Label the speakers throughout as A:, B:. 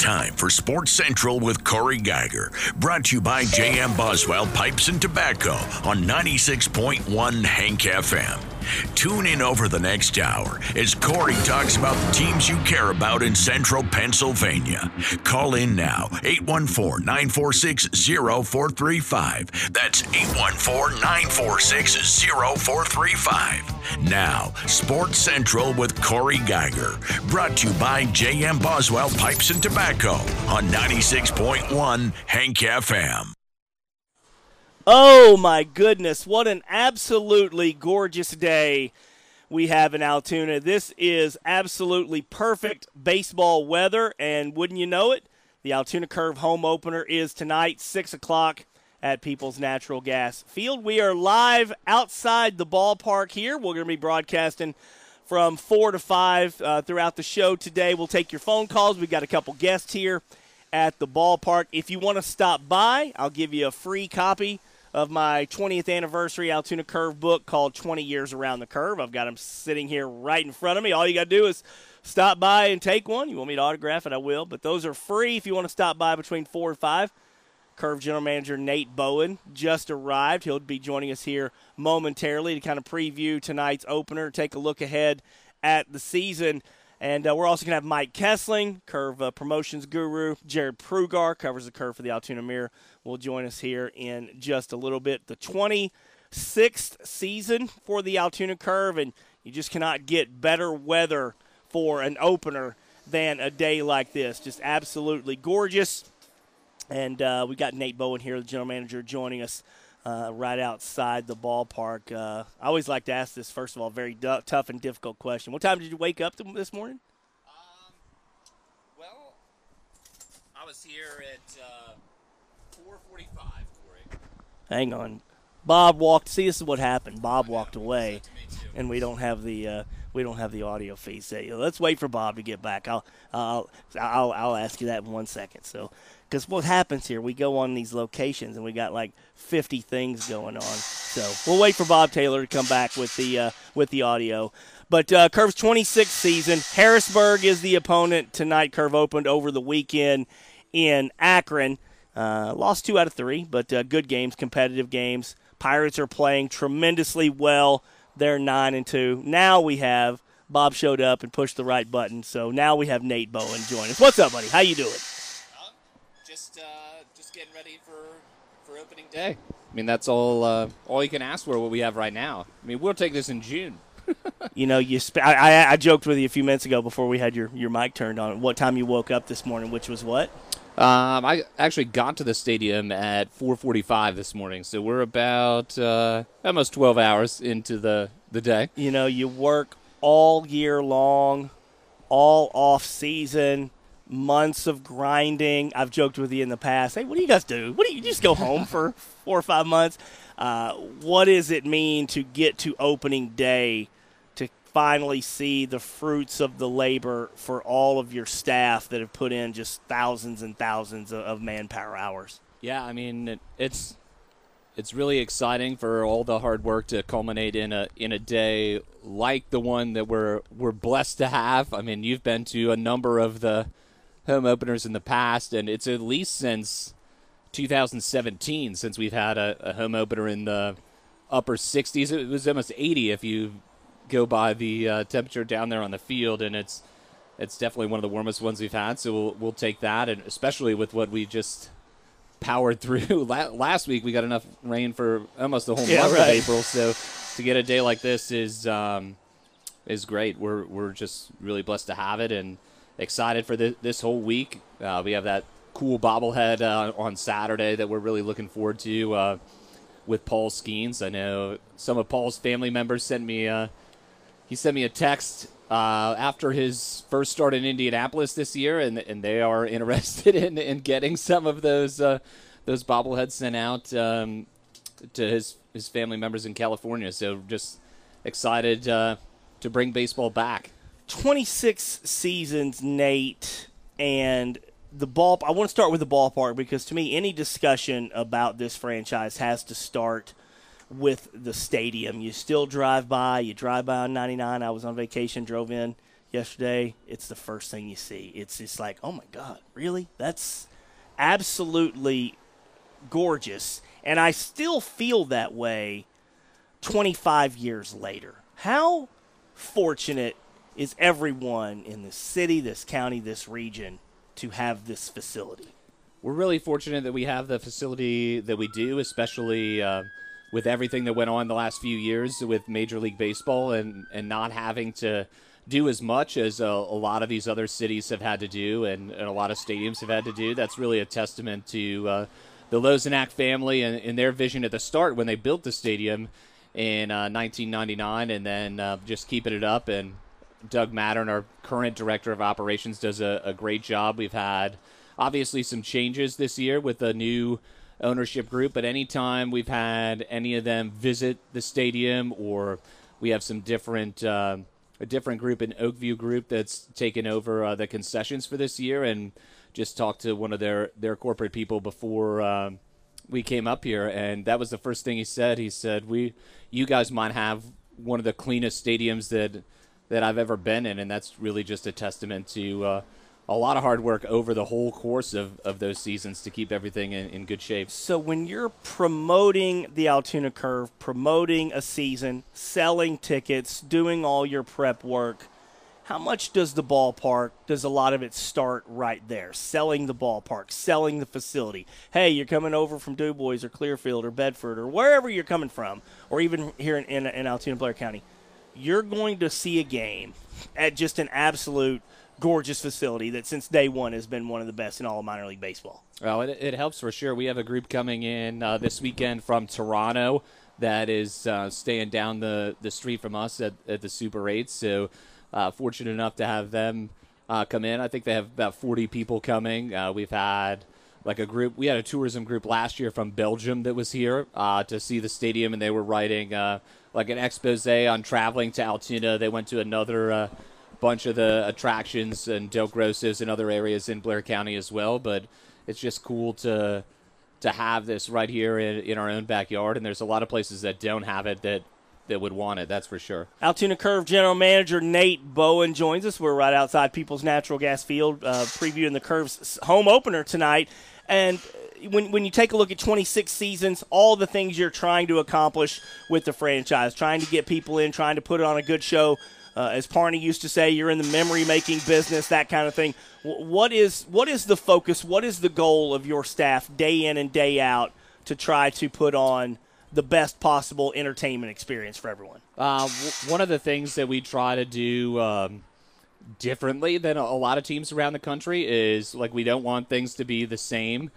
A: time for Sports Central with Corey Geiger. Brought to you by J.M. Boswell Pipes and Tobacco on 96.1 Hank FM. Tune in over the next hour as Corey talks about the teams you care about in central Pennsylvania. Call in now, 814-946-0435. That's 814-946-0435. Now, Sports Central with Corey Geiger. Brought to you by J.M. Boswell Pipes and Tobacco on 96.1 Hank FM.
B: Oh, my goodness. What an absolutely gorgeous day we have in Altoona. This is absolutely perfect baseball weather, and wouldn't you know it, the Altoona Curve home opener is tonight, 6 o'clock at People's Natural Gas Field. We are live outside the ballpark here. We're going to be broadcasting from 4 to 5 throughout the show today. We'll take your phone calls. We've got a couple guests here at the ballpark. If you want to stop by, I'll give you a free copy of my 20th anniversary Altoona Curve book called 20 Years Around the Curve. I've got them sitting here right in front of me. All you got to do is stop by and take one. You want me to autograph it, I will. But those are free if you want to stop by between 4 and 5. Curve General Manager Nate Bowen just arrived. He'll be joining us here momentarily to kind of preview tonight's opener, take a look ahead at the season. And we're also going to have Mike Kessling, Curve promotions guru. Jared Prugar covers the Curve for the Altoona Mirror. Will join us here in just a little bit. The 26th season for the Altoona Curve, and you just cannot get better weather for an opener than a day like this. Just absolutely gorgeous. And we got Nate Bowen here, the general manager, joining us right outside the ballpark. I always like to ask this, first of all, very tough and difficult question. What time did you wake up this morning?
C: Well, I was here at 4:45, Corey.
B: Hang on. Bob walked. See, this is what happened. Bob walked away, and we don't have the audio feed. So let's wait for Bob to get back. I'll ask you that in 1 second. So, because what happens here, we go on these locations and we got like 50 things going on. So we'll wait for Bob Taylor to come back with the audio. But Curve's 26th season. Harrisburg is the opponent tonight. Curve opened over the weekend in Akron. Lost 2 out of 3, but good games, competitive games. Pirates are playing tremendously well. They're 9-2. Now we have Bob showed up and pushed the right button, so now we have Nate Bowen join us. What's up, buddy? How you doing?
C: Just getting ready for opening day. I mean, that's all you can ask for. What we have right now. I mean, we'll take this in June.
B: You know, I joked with you a few minutes ago before we had your mic turned on. What time you woke up this morning? Which was what?
C: I actually got to the stadium at 4:45 this morning, so we're about almost 12 hours into the day.
B: You know, you work all year long, all off season, months of grinding. I've joked with you in the past. Hey, what do you guys do? You just go home for 4 or 5 months? What does it mean to get to opening day, to finally see the fruits of the labor for all of your staff that have put in just thousands and thousands of manpower hours?
C: Yeah, I mean, it's really exciting for all the hard work to culminate in a day like the one that we're blessed to have. I mean, you've been to a number of the home openers in the past, and it's at least since 2017 since we've had a home opener in the upper 60s. It was almost 80 if you go by the temperature down there on the field, and it's definitely one of the warmest ones we've had, so we'll take that, and especially with what we just powered through. Last week we got enough rain for almost the whole month of April, so to get a day like this is great. We're just really blessed to have it and excited for this whole week. We have that cool bobblehead on Saturday that we're really looking forward to with Paul Skeens. I know some of Paul's family members sent me a text after his first start in Indianapolis this year, and they are interested in getting some of those bobbleheads sent out to his family members in California. So just excited to bring baseball back.
B: 26 seasons, Nate, and the ball. I want to start with the ballpark because to me, any discussion about this franchise has to start with the stadium. You still drive by. You drive by on 99. I was on vacation, drove in yesterday, it's the first thing you see. It's just like, oh, my God, really? That's absolutely gorgeous. And I still feel that way 25 years later. How fortunate is everyone in this city, this county, this region to have this facility?
C: We're really fortunate that we have the facility that we do, especially with everything that went on the last few years with Major League Baseball and not having to do as much as a lot of these other cities have had to do and a lot of stadiums have had to do. That's really a testament to the Lozenack family and their vision at the start when they built the stadium in 1999, and then just keeping it up. And Doug Mattern, our current director of operations, does a great job. We've had obviously some changes this year with a new ownership group, but anytime we've had any of them visit the stadium, or we have some different a different group, an Oakview group that's taken over the concessions for this year, and just talked to one of their corporate people before we came up here, and that was the first thing he said. He said, you guys might have one of the cleanest stadiums that I've ever been in, and that's really just a testament to a lot of hard work over the whole course of those seasons to keep everything in good shape. So
B: when you're promoting the Altoona Curve, promoting a season, selling tickets, doing all your prep work, how much does the ballpark, does a lot of it start right there? Selling the ballpark, selling the facility. Hey, you're coming over from Du Bois or Clearfield or Bedford or wherever you're coming from, or even here in Altoona, Blair County. You're going to see a game at just an absolute gorgeous facility that since day one has been one of the best in all of minor league baseball.
C: Well, it helps for sure. We have a group coming in this weekend from Toronto that is staying down the street from us at the Super 8. So fortunate enough to have them come in. I think they have about 40 people coming. We've had like a group. We had a tourism group last year from Belgium that was here to see the stadium, and they were writing like an expose on traveling to Altoona. They went to another bunch of the attractions and Del Grosso's and other areas in Blair County as well, but it's just cool to have this right here in our own backyard, and there's a lot of places that don't have it that would want it, that's for sure.
B: Altoona Curve General Manager Nate Bowen joins us. We're right outside People's Natural Gas Field previewing the Curve's home opener tonight, and when you take a look at 26 seasons, all the things you're trying to accomplish with the franchise, trying to get people in, trying to put on a good show, as Parney used to say, you're in the memory-making business, that kind of thing. What is the focus? What is the goal of your staff day in and day out to try to put on the best possible entertainment experience for everyone?
C: One of the things that we try to do differently than a lot of teams around the country is, like, we don't want things to be the same.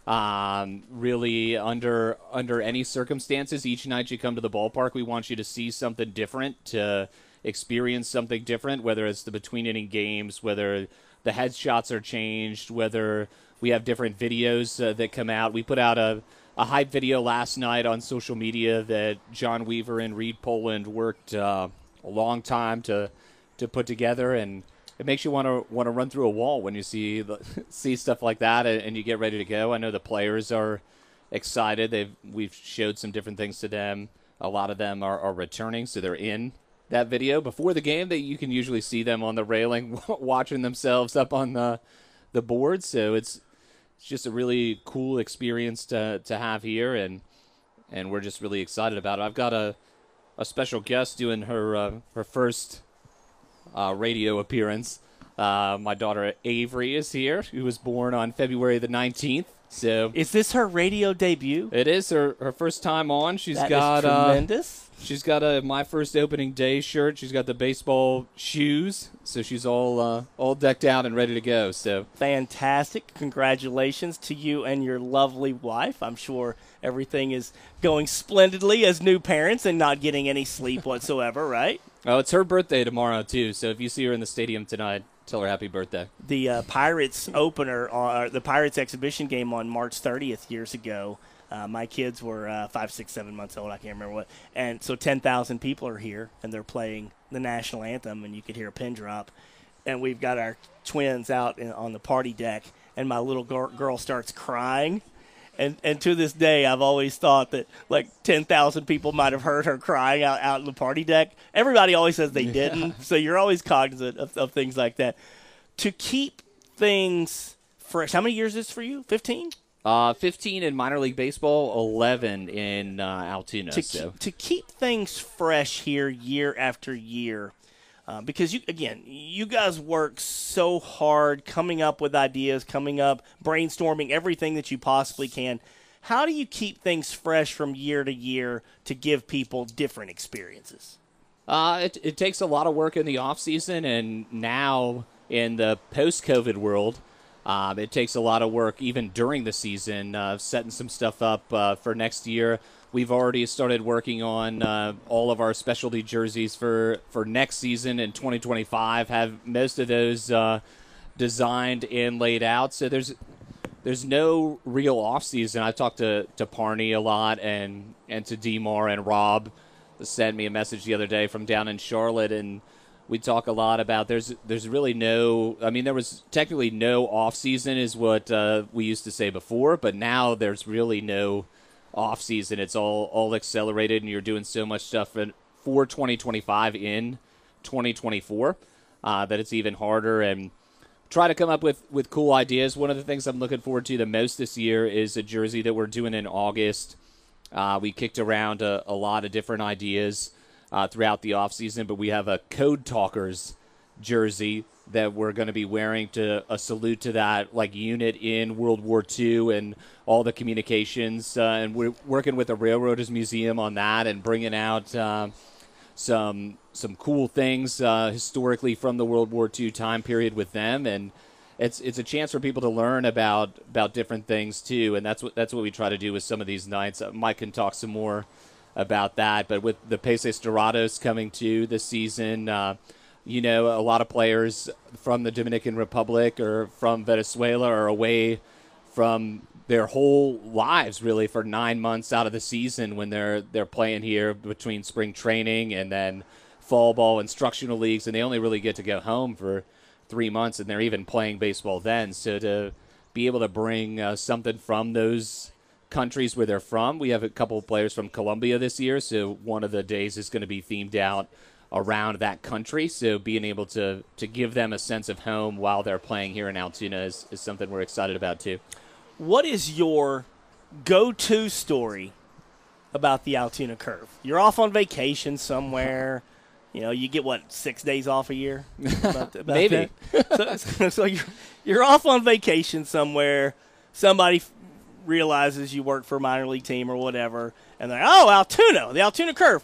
C: Really, under any circumstances, each night you come to the ballpark, we want you to see something different, to experience something different, whether it's the between-inning games, whether the headshots are changed, whether we have different videos that come out. We put out a hype video last night on social media that John Weaver and Reed Poland worked a long time to put together, and it makes you want to run through a wall when you see stuff like that and you get ready to go. I know the players are excited. We've showed some different things to them. A lot of them are returning, so they're in that video before the game. That you can usually see them on the railing watching themselves up on the board. So it's just a really cool experience to have here, and we're just really excited about it. I've got a special guest doing her first radio appearance. My daughter Avery is here, who was born on February the 19th. So
B: is this her radio debut?
C: It is her first time on.
B: That is tremendous.
C: She's got a My First Opening Day shirt. She's got the baseball shoes, so she's all decked out and ready to go. So
B: fantastic! Congratulations to you and your lovely wife. I'm sure everything is going splendidly as new parents and not getting any sleep whatsoever, right?
C: Oh, it's her birthday tomorrow too. So if you see her in the stadium tonight, tell her happy birthday.
B: The Pirates opener, the Pirates exhibition game on March 30th years ago. My kids were 5, 6, 7 months old. I can't remember what. And so 10,000 people are here, and they're playing the national anthem, and you could hear a pin drop. And we've got our twins out on the party deck, and my little girl starts crying. And to this day, I've always thought that like 10,000 people might have heard her crying out in the party deck. Everybody always says they didn't, so you're always cognizant of things like that. To keep things fresh, how many years is this for you? 15?
C: 15 in minor league baseball, 11 in Altoona.
B: To keep things fresh here year after year, because you guys work so hard coming up with ideas, brainstorming everything that you possibly can. How do you keep things fresh from year to year to give people different experiences?
C: It takes a lot of work in the off season, and now in the post-COVID world, it takes a lot of work even during the season, setting some stuff up for next year. We've already started working on all of our specialty jerseys for next season in 2025, have most of those designed and laid out. So there's no real off-season. I've talked to Parney a lot and to DeMar, and Rob sent me a message the other day from down in Charlotte, and we talk a lot about there's really no – I mean, there was technically no off-season is what we used to say before, but now there's really no off-season. It's all accelerated, and you're doing so much stuff for 2025 in 2024 that it's even harder, and try to come up with cool ideas. One of the things I'm looking forward to the most this year is a jersey that we're doing in August. We kicked around a lot of different ideas throughout the offseason, but we have a Code Talkers jersey that we're going to be wearing to a salute to that like unit in World War II and all the communications. And we're working with the Railroaders Museum on that and bringing out some cool things historically from the World War II time period with them. And it's a chance for people to learn about different things too. And that's what we try to do with some of these nights. Mike can talk some more about that, but with the Peces Dorados coming to this season, a lot of players from the Dominican Republic or from Venezuela are away from their whole lives really for 9 months out of the season when they're playing here between spring training and then fall ball instructional leagues, and they only really get to go home for 3 months, and they're even playing baseball then. So to be able to bring something from those countries where they're from. We have a couple of players from Colombia this year, so one of the days is going to be themed out around that country. So being able to give them a sense of home while they're playing here in Altoona is something we're excited about too.
B: What is your go-to story about the Altoona Curve? You're off on vacation somewhere. You get, 6 days off a year? About
C: Maybe.
B: So you're off on vacation somewhere. Somebody realizes you work for a minor league team or whatever, and they're Altoona, the Altoona Curve.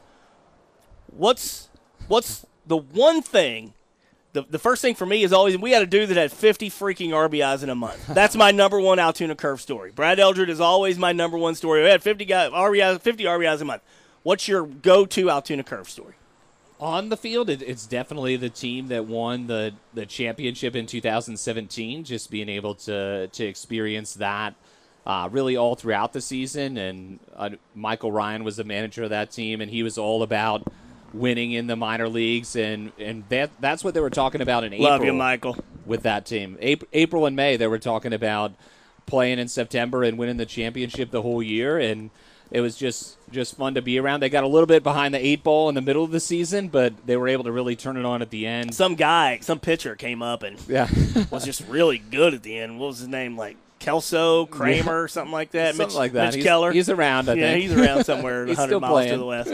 B: What's the one thing? The first thing for me is always we had a dude that had 50 freaking RBIs in a month. That's my number one Altoona Curve story. Brad Eldred is always my number one story. We had 50 RBIs a month. What's your go-to Altoona Curve story?
C: On the field, it's definitely the team that won the championship in 2017. Just being able to experience that. Really all throughout the season, and Michael Ryan was the manager of that team, and he was all about winning in the minor leagues, and that's what they were talking about in April.
B: Love you, Michael.
C: With that team. April and May, they were talking about playing in September and winning the championship the whole year, and it was just fun to be around. They got a little bit behind the 8 ball in the middle of the season, but they were able to really turn it on at the end.
B: Some pitcher came up and was just really good at the end. What was his name, Kelso, Kramer, something like that.
C: Something like that.
B: Mitch Keller.
C: He's around, I think.
B: Yeah, he's around somewhere 100 miles to the west.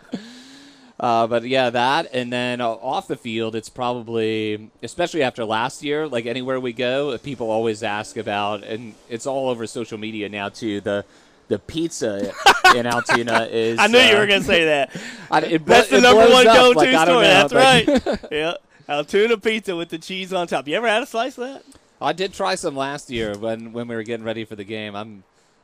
C: But, that, and then off the field, it's probably, especially after last year, anywhere we go, people always ask about, and it's all over social media now, too, the pizza in Altoona is...
B: I knew you were going to say that.
C: That's
B: the number one go-to story.
C: That's
B: right. Yeah, Altoona pizza with the cheese on top. You ever had a slice of that?
C: I did try some last year when we were getting ready for the game.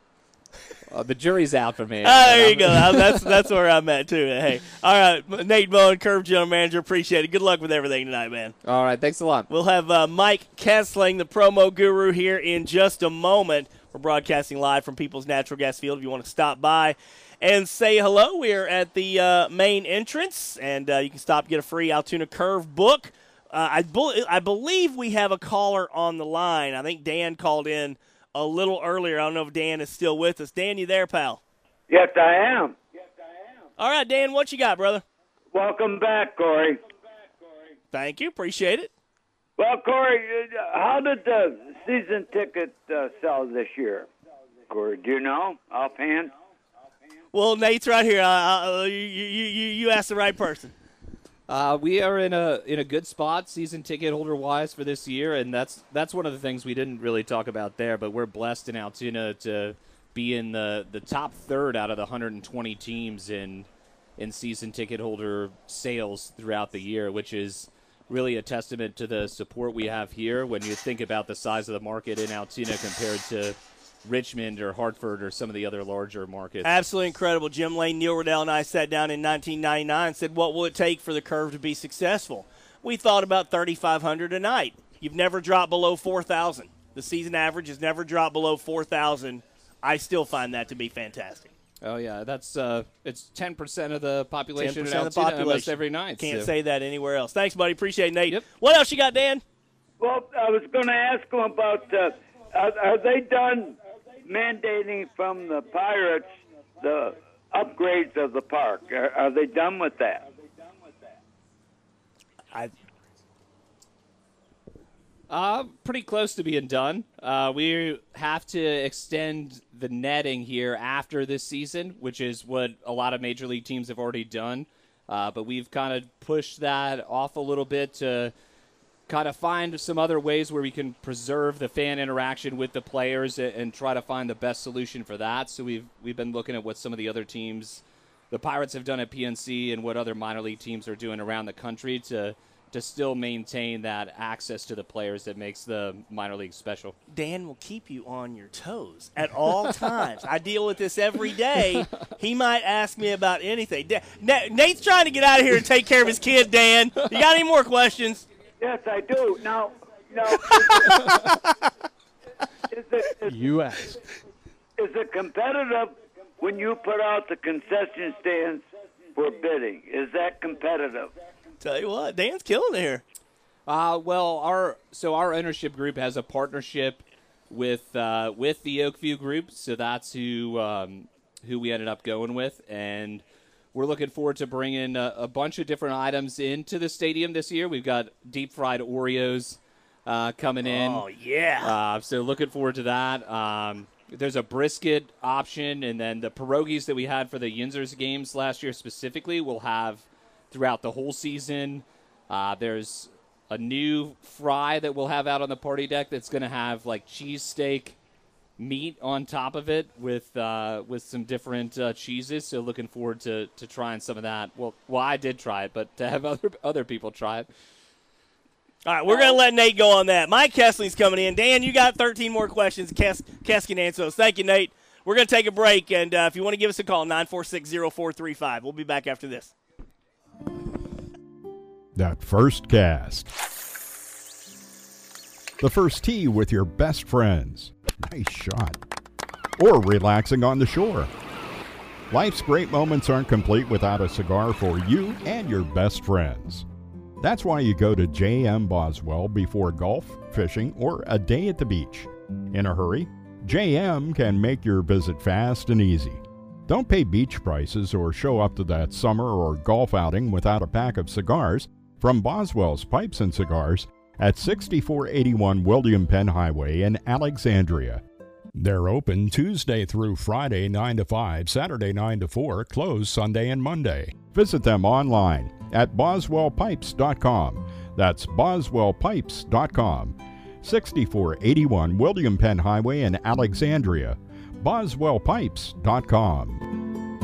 C: The jury's out for me.
B: There you go. That's where I'm at, too. Hey, all right, Nate Bowen, Curve General Manager, appreciate it. Good luck with everything tonight, man.
C: All right, thanks a lot.
B: We'll have Mike Kessling, the promo guru, here in just a moment. We're broadcasting live from People's Natural Gas Field. If you want to stop by and say hello, we're at the main entrance, and you can stop and get a free Altoona Curve book. I believe we have a caller on the line. I think Dan called in a little earlier. I don't know if Dan is still with us. Dan, you there, pal?
D: Yes, I am.
B: All right, Dan, what you got, brother?
D: Welcome back, Corey.
B: Thank you. Appreciate it.
D: Well, Corey, how did the season ticket sell this year? Corey, do you know offhand?
B: Well, Nate's right here. You asked the right person.
C: We are in a good spot season ticket holder wise for this year, and that's one of the things we didn't really talk about there. But we're blessed in Altoona to be in the top third out of the 120 teams in season ticket holder sales throughout the year, which is really a testament to the support we have here when you think about the size of the market in Altoona compared to Richmond or Hartford or some of the other larger markets.
B: Absolutely incredible. Jim Lane, Neil Riddell, and I sat down in 1999 and said, what will it take for the Curve to be successful? We thought about $3,500 a night. You've never dropped below 4,000. The season average has never dropped below 4,000. I still find that to be fantastic.
C: Oh, yeah, that's it's 10% of the population
B: 10%
C: in
B: of the
C: Altoona
B: population
C: almost every night.
B: Can't
C: so.
B: say that anywhere else. Thanks, buddy. Appreciate it, Nate.
C: Yep.
B: What else you got, Dan?
D: Well, I was going to ask him about are they done mandating from the Pirates the upgrades of the park? Are they done with that?
C: Pretty close to being done. We have to extend the netting here after this season, which is what a lot of major league teams have already done. But we've kind of pushed that off a little bit to kind of find some other ways where we can preserve the fan interaction with the players and try to find the best solution for that. So we've been looking at what some of the other teams, the Pirates have done at PNC, and what other minor league teams are doing around the country to still maintain that access to the players that makes the minor league special.
B: Dan will keep you on your toes at all times. I deal with this every day. He might ask me about anything. Nate's trying to get out of here and take care of his kid, Dan. You got any more questions?
D: Yes, I do. Now,
E: U.S.
D: Is it competitive when you put out the concession stands for bidding? Is that competitive?
B: Tell you what, Dan's killing it here.
C: Well, our ownership group has a partnership with the Oakview Group, so that's who we ended up going with, and we're looking forward to bringing a bunch of different items into the stadium this year. We've got deep fried Oreos coming in.
B: Oh yeah!
C: So looking forward to that. There's a brisket option, and then the pierogies that we had for the Yinzers games last year specifically we'll have throughout the whole season. There's a new fry that we'll have out on the party deck that's going to have like cheesesteak meat on top of it with some different cheeses. So looking forward to trying some of that. Well, I did try it, but to have other people try it.
B: All right, we're going to let Nate go on that. Mike Kessling's coming in. Dan, you got 13 more questions. Kes can answer those. Thank you, Nate. We're going to take a break, and if you want to give us a call, 946-0435. We'll be back after this.
F: That first cast. The first tee with your best friends. Nice shot. Or relaxing on the shore. Life's great moments aren't complete without a cigar for you and your best friends. That's why you go to J.M. Boswell before golf, fishing, or a day at the beach. In a hurry, J.M. can make your visit fast and easy. Don't pay beach prices or show up to that summer or golf outing without a pack of cigars from Boswell's Pipes and Cigars at 6481 William Penn Highway in Alexandria. They're open Tuesday through Friday 9 to 5, Saturday 9 to 4, closed Sunday and Monday. Visit them online at boswellpipes.com. That's boswellpipes.com. 6481 William Penn Highway in Alexandria. boswellpipes.com.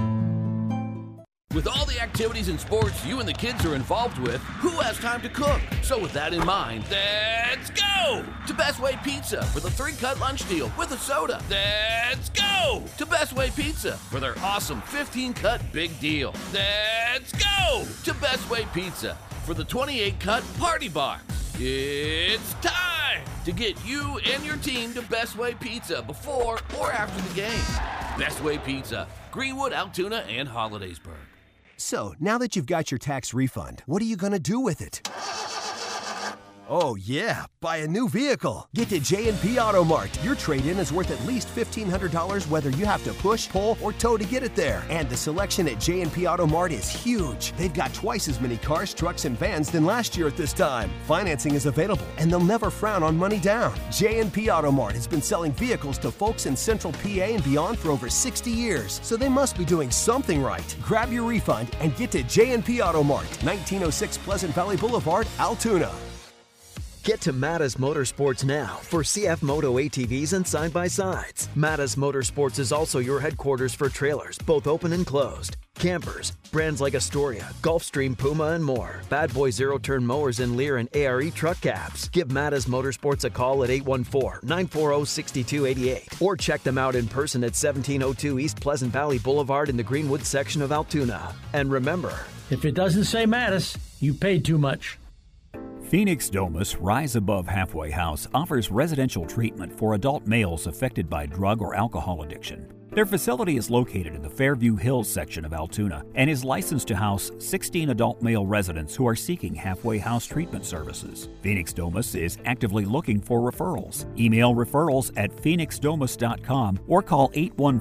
G: With all the activities and sports you and the kids are involved with, who has time to cook? So with that in mind, let's go to Best Way Pizza for the 3-cut lunch deal with a soda. Let's go to Best Way Pizza for their awesome 15-cut big deal. Let's go to Best Way Pizza for the 28-cut party box. It's time to get you and your team to Best Way Pizza before or after the game. Best Way Pizza, Greenwood, Altoona, and Hollidaysburg.
H: So, now that you've got your tax refund, what are you going to do with it?
E: Oh, yeah. Buy a new vehicle. Get to J&P Auto Mart. Your trade-in is worth at least $1,500 whether you have to push, pull, or tow to get it there. And the selection at J&P Auto Mart is huge. They've got twice as many cars, trucks, and vans than last year at this time. Financing is available, and they'll never frown on money down. J&P Auto Mart has been selling vehicles to folks in Central PA and beyond for over 60 years, so they must be doing something right. Grab your refund and get to J&P Auto Mart, 1906 Pleasant Valley Boulevard, Altoona.
H: Get to Mattas Motorsports now for CF Moto ATVs and side-by-sides. Mattas Motorsports is also your headquarters for trailers, both open and closed, campers, brands like Astoria, Gulfstream, Puma, and more. Bad Boy zero-turn mowers and Lear and ARE truck cabs. Give Mattas Motorsports a call at 814-940-6288 or check them out in person at 1702 East Pleasant Valley Boulevard in the Greenwood section of Altoona. And remember,
I: if it doesn't say Mattas, you paid too much.
J: Phoenix Domus Rise Above Halfway House offers residential treatment for adult males affected by drug or alcohol addiction. Their facility is located in the Fairview Hills section of Altoona and is licensed to house 16 adult male residents who are seeking halfway house treatment services. Phoenix Domus is actively looking for referrals. Email referrals at phoenixdomus.com or call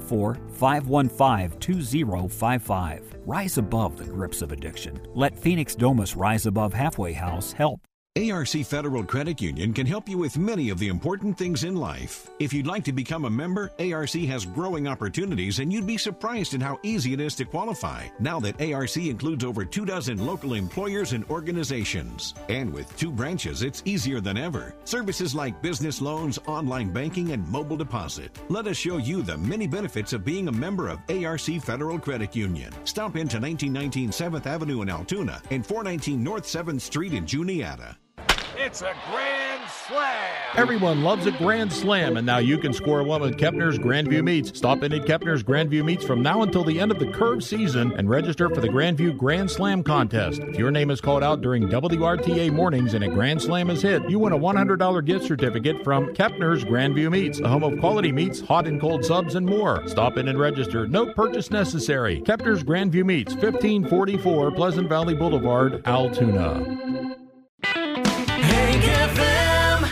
J: 814-515-2055. Rise above the grips of addiction. Let Phoenix Domus Rise Above Halfway House help.
K: ARC Federal Credit Union can help you with many of the important things in life. If you'd like to become a member, ARC has growing opportunities, and you'd be surprised at how easy it is to qualify now that ARC includes over 24 local employers and organizations. And with 2 branches, it's easier than ever. Services like business loans, online banking, and mobile deposit. Let us show you the many benefits of being a member of ARC Federal Credit Union. Stop into 1919 7th Avenue in Altoona and 419 North 7th Street in Juniata.
L: It's a grand slam!
M: Everyone loves a grand slam, and now you can score one with Kepner's Grandview Meats. Stop in at Kepner's Grandview Meats from now until the end of the curve season and register for the Grandview Grand Slam contest. If your name is called out during WRTA mornings and a Grand Slam is hit, you win a $100 gift certificate from Kepner's Grandview Meats, the home of quality meats, hot and cold subs, and more. Stop in and register. No purchase necessary. Kepner's Grandview Meats, 1544 Pleasant Valley Boulevard, Altoona.
N: Hank FM.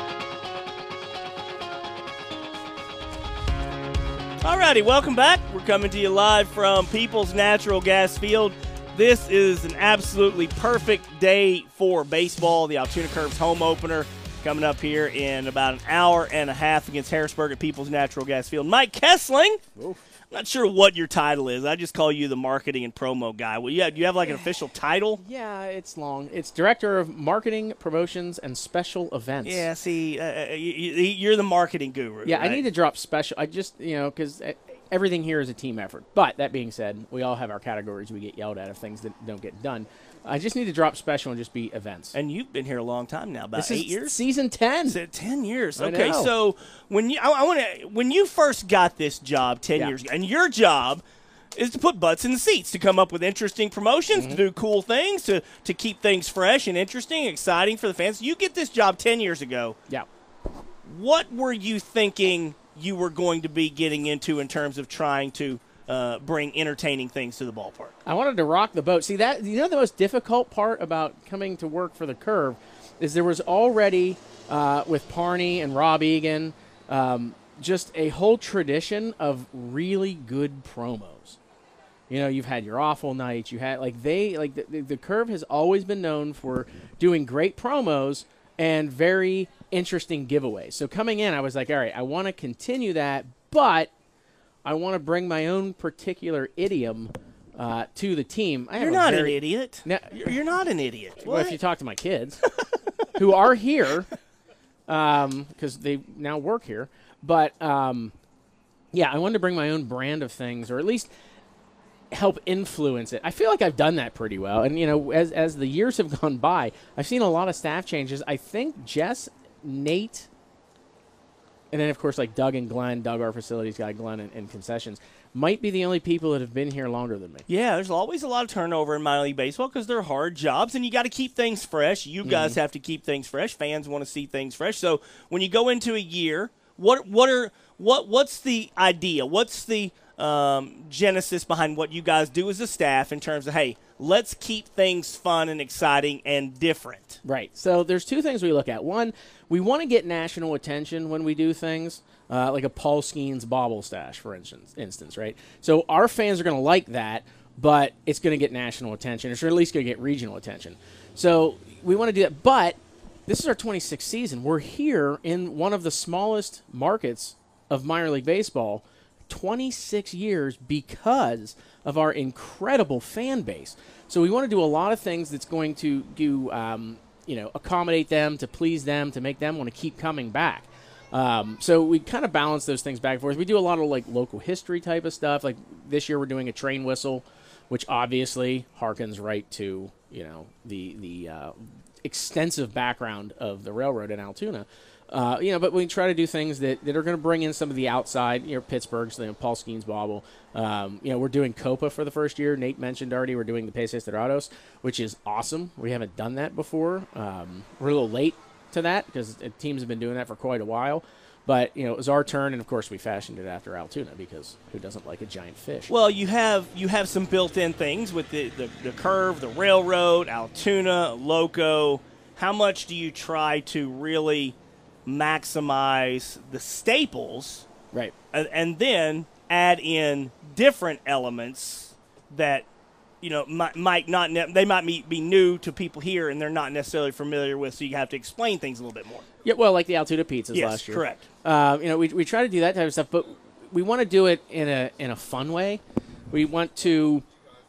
B: Alrighty, welcome back. We're coming to you live from People's Natural Gas Field. This is an absolutely perfect day for baseball. The Altoona Curves home opener coming up here in about an hour and a half against Harrisburg at People's Natural Gas Field. Mike Kessling. Oof. I'm not sure what your title is. I just call you the marketing and promo guy. Well, do you have like an official title?
O: Yeah, it's long. It's Director of Marketing, Promotions, and Special Events.
B: Yeah, see, you're the marketing guru.
O: Yeah,
B: right?
O: I need to drop special. I just, because everything here is a team effort. But that being said, we all have our categories we get yelled at if things that don't get done. I just need to drop special and just be events.
B: And you've been here a long time now, about 8 years?
O: Season 10.
B: 10 years. Okay, so when you first got this job 10 years ago, and your job is to put butts in the seats, to come up with interesting promotions, to do cool things, to keep things fresh and interesting, exciting for the fans. You get this job 10 years ago.
O: Yeah.
B: What were you thinking you were going to be getting into in terms of trying to bring entertaining things to the ballpark?
O: I wanted to rock the boat. See, that the most difficult part about coming to work for the Curve is there was already, with Parney and Rob Egan, just a whole tradition of really good promos. You've had your awful nights. You had the Curve has always been known for doing great promos and very interesting giveaways. So coming in, I was like, all right, I want to continue that, but I want to bring my own particular idiom to the team.
B: You're not an idiot. You're not an idiot.
O: Well, if you talk to my kids, who are here, because they now work here. But, yeah, I wanted to bring my own brand of things, or at least help influence it. I feel like I've done that pretty well. And, as the years have gone by, I've seen a lot of staff changes. I think Jess, Nate, and then, of course, like Doug and Glenn, Doug, our facilities guy, Glenn, and concessions, might be the only people that have been here longer than me.
B: Yeah, there's always a lot of turnover in minor league baseball because they're hard jobs, and you got to keep things fresh. You guys have to keep things fresh. Fans want to see things fresh. So when you go into a year, what's the idea? What's the genesis behind what you guys do as a staff in terms of, hey, let's keep things fun and exciting and different.
O: Right. So there's two things we look at. One, we want to get national attention when we do things, like a Paul Skeens Bobble Stash, for instance, right? So our fans are going to like that, but it's going to get national attention, or at least going to get regional attention. So we want to do that. But this is our 26th season. We're here in one of the smallest markets of minor league baseball, 26 years, because of our incredible fan base. So we want to do a lot of things that's going to do, accommodate them, to please them, to make them want to keep coming back. So we kind of balance those things back and forth. We do a lot of like local history type of stuff. Like this year we're doing a train whistle, which obviously harkens right to, the extensive background of the railroad in Altoona. But we try to do things that are going to bring in some of the outside, Pittsburgh's, Paul Skeens Bobble. We're doing Copa for the first year. Nate mentioned already we're doing the Peces Dorados, which is awesome. We haven't done that before. We're a little late to that because teams have been doing that for quite a while. But, it was our turn, and, of course, we fashioned it after Altoona because who doesn't like a giant fish?
B: Well, you have some built-in things with the curve, the railroad, Altoona, Loco. How much do you try to really maximize the staples,
O: right,
B: and then add in different elements that might not they might be new to people here and they're not necessarily familiar with, so you have to explain things a little bit more.
O: Yeah, well, like the Altoona pizzas last year.
B: Correct.
O: We try to do that type of stuff, but we want to do it in a fun way. We want to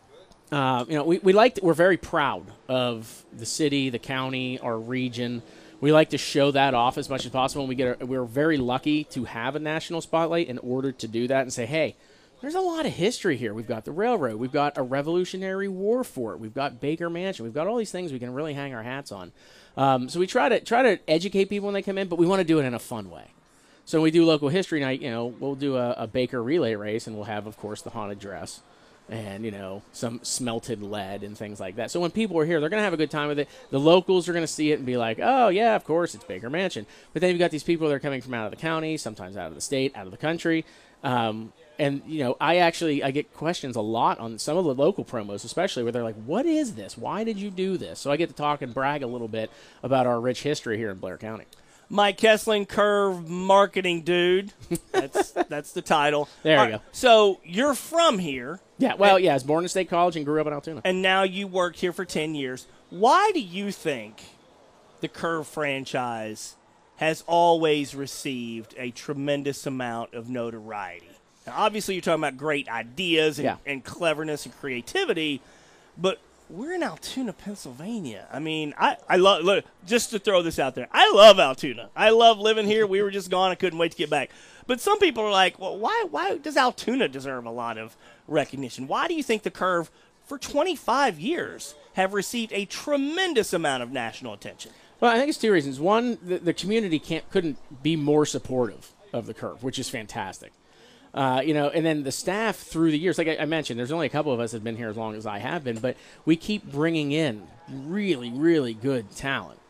O: we're very proud of the city, the county, our region. We like to show that off as much as possible. And we're very lucky to have a national spotlight in order to do that and say, hey, there's a lot of history here. We've got the railroad. We've got a Revolutionary War fort. We've got Baker Mansion. We've got all these things we can really hang our hats on. So we try to educate people when they come in, but we want to do it in a fun way. So when we do local history night, we'll do a Baker relay race, and we'll have, of course, the haunted dress and, some smelted lead and things like that. So when people are here, they're going to have a good time with it. The locals are going to see it and be like, oh, yeah, of course, it's Baker Mansion. But then you've got these people that are coming from out of the county, sometimes out of the state, out of the country. And, I get questions a lot on some of the local promos, especially where they're like, what is this? Why did you do this? So I get to talk and brag a little bit about our rich history here in Blair County.
B: Mike Kessling, Curve Marketing Dude. That's the title.
O: There you go.
B: So you're from here.
O: Yeah, well, I was born in State College and grew up in Altoona.
B: And now you worked here for 10 years. Why do you think the Curve franchise has always received a tremendous amount of notoriety? Now, obviously, you're talking about great ideas and cleverness and creativity, but we're in Altoona, Pennsylvania. I mean, I love, look, just to throw this out there, I love Altoona. I love living here. We were just gone. I couldn't wait to get back. But some people are like, well, why does Altoona deserve a lot of recognition? Why do you think the Curve, for 25 years, have received a tremendous amount of national attention?
O: Well, I think it's two reasons. One, the community couldn't be more supportive of the Curve, which is fantastic. And then the staff through the years, like I mentioned, there's only a couple of us that have been here as long as I have been, but we keep bringing in really, really good talent.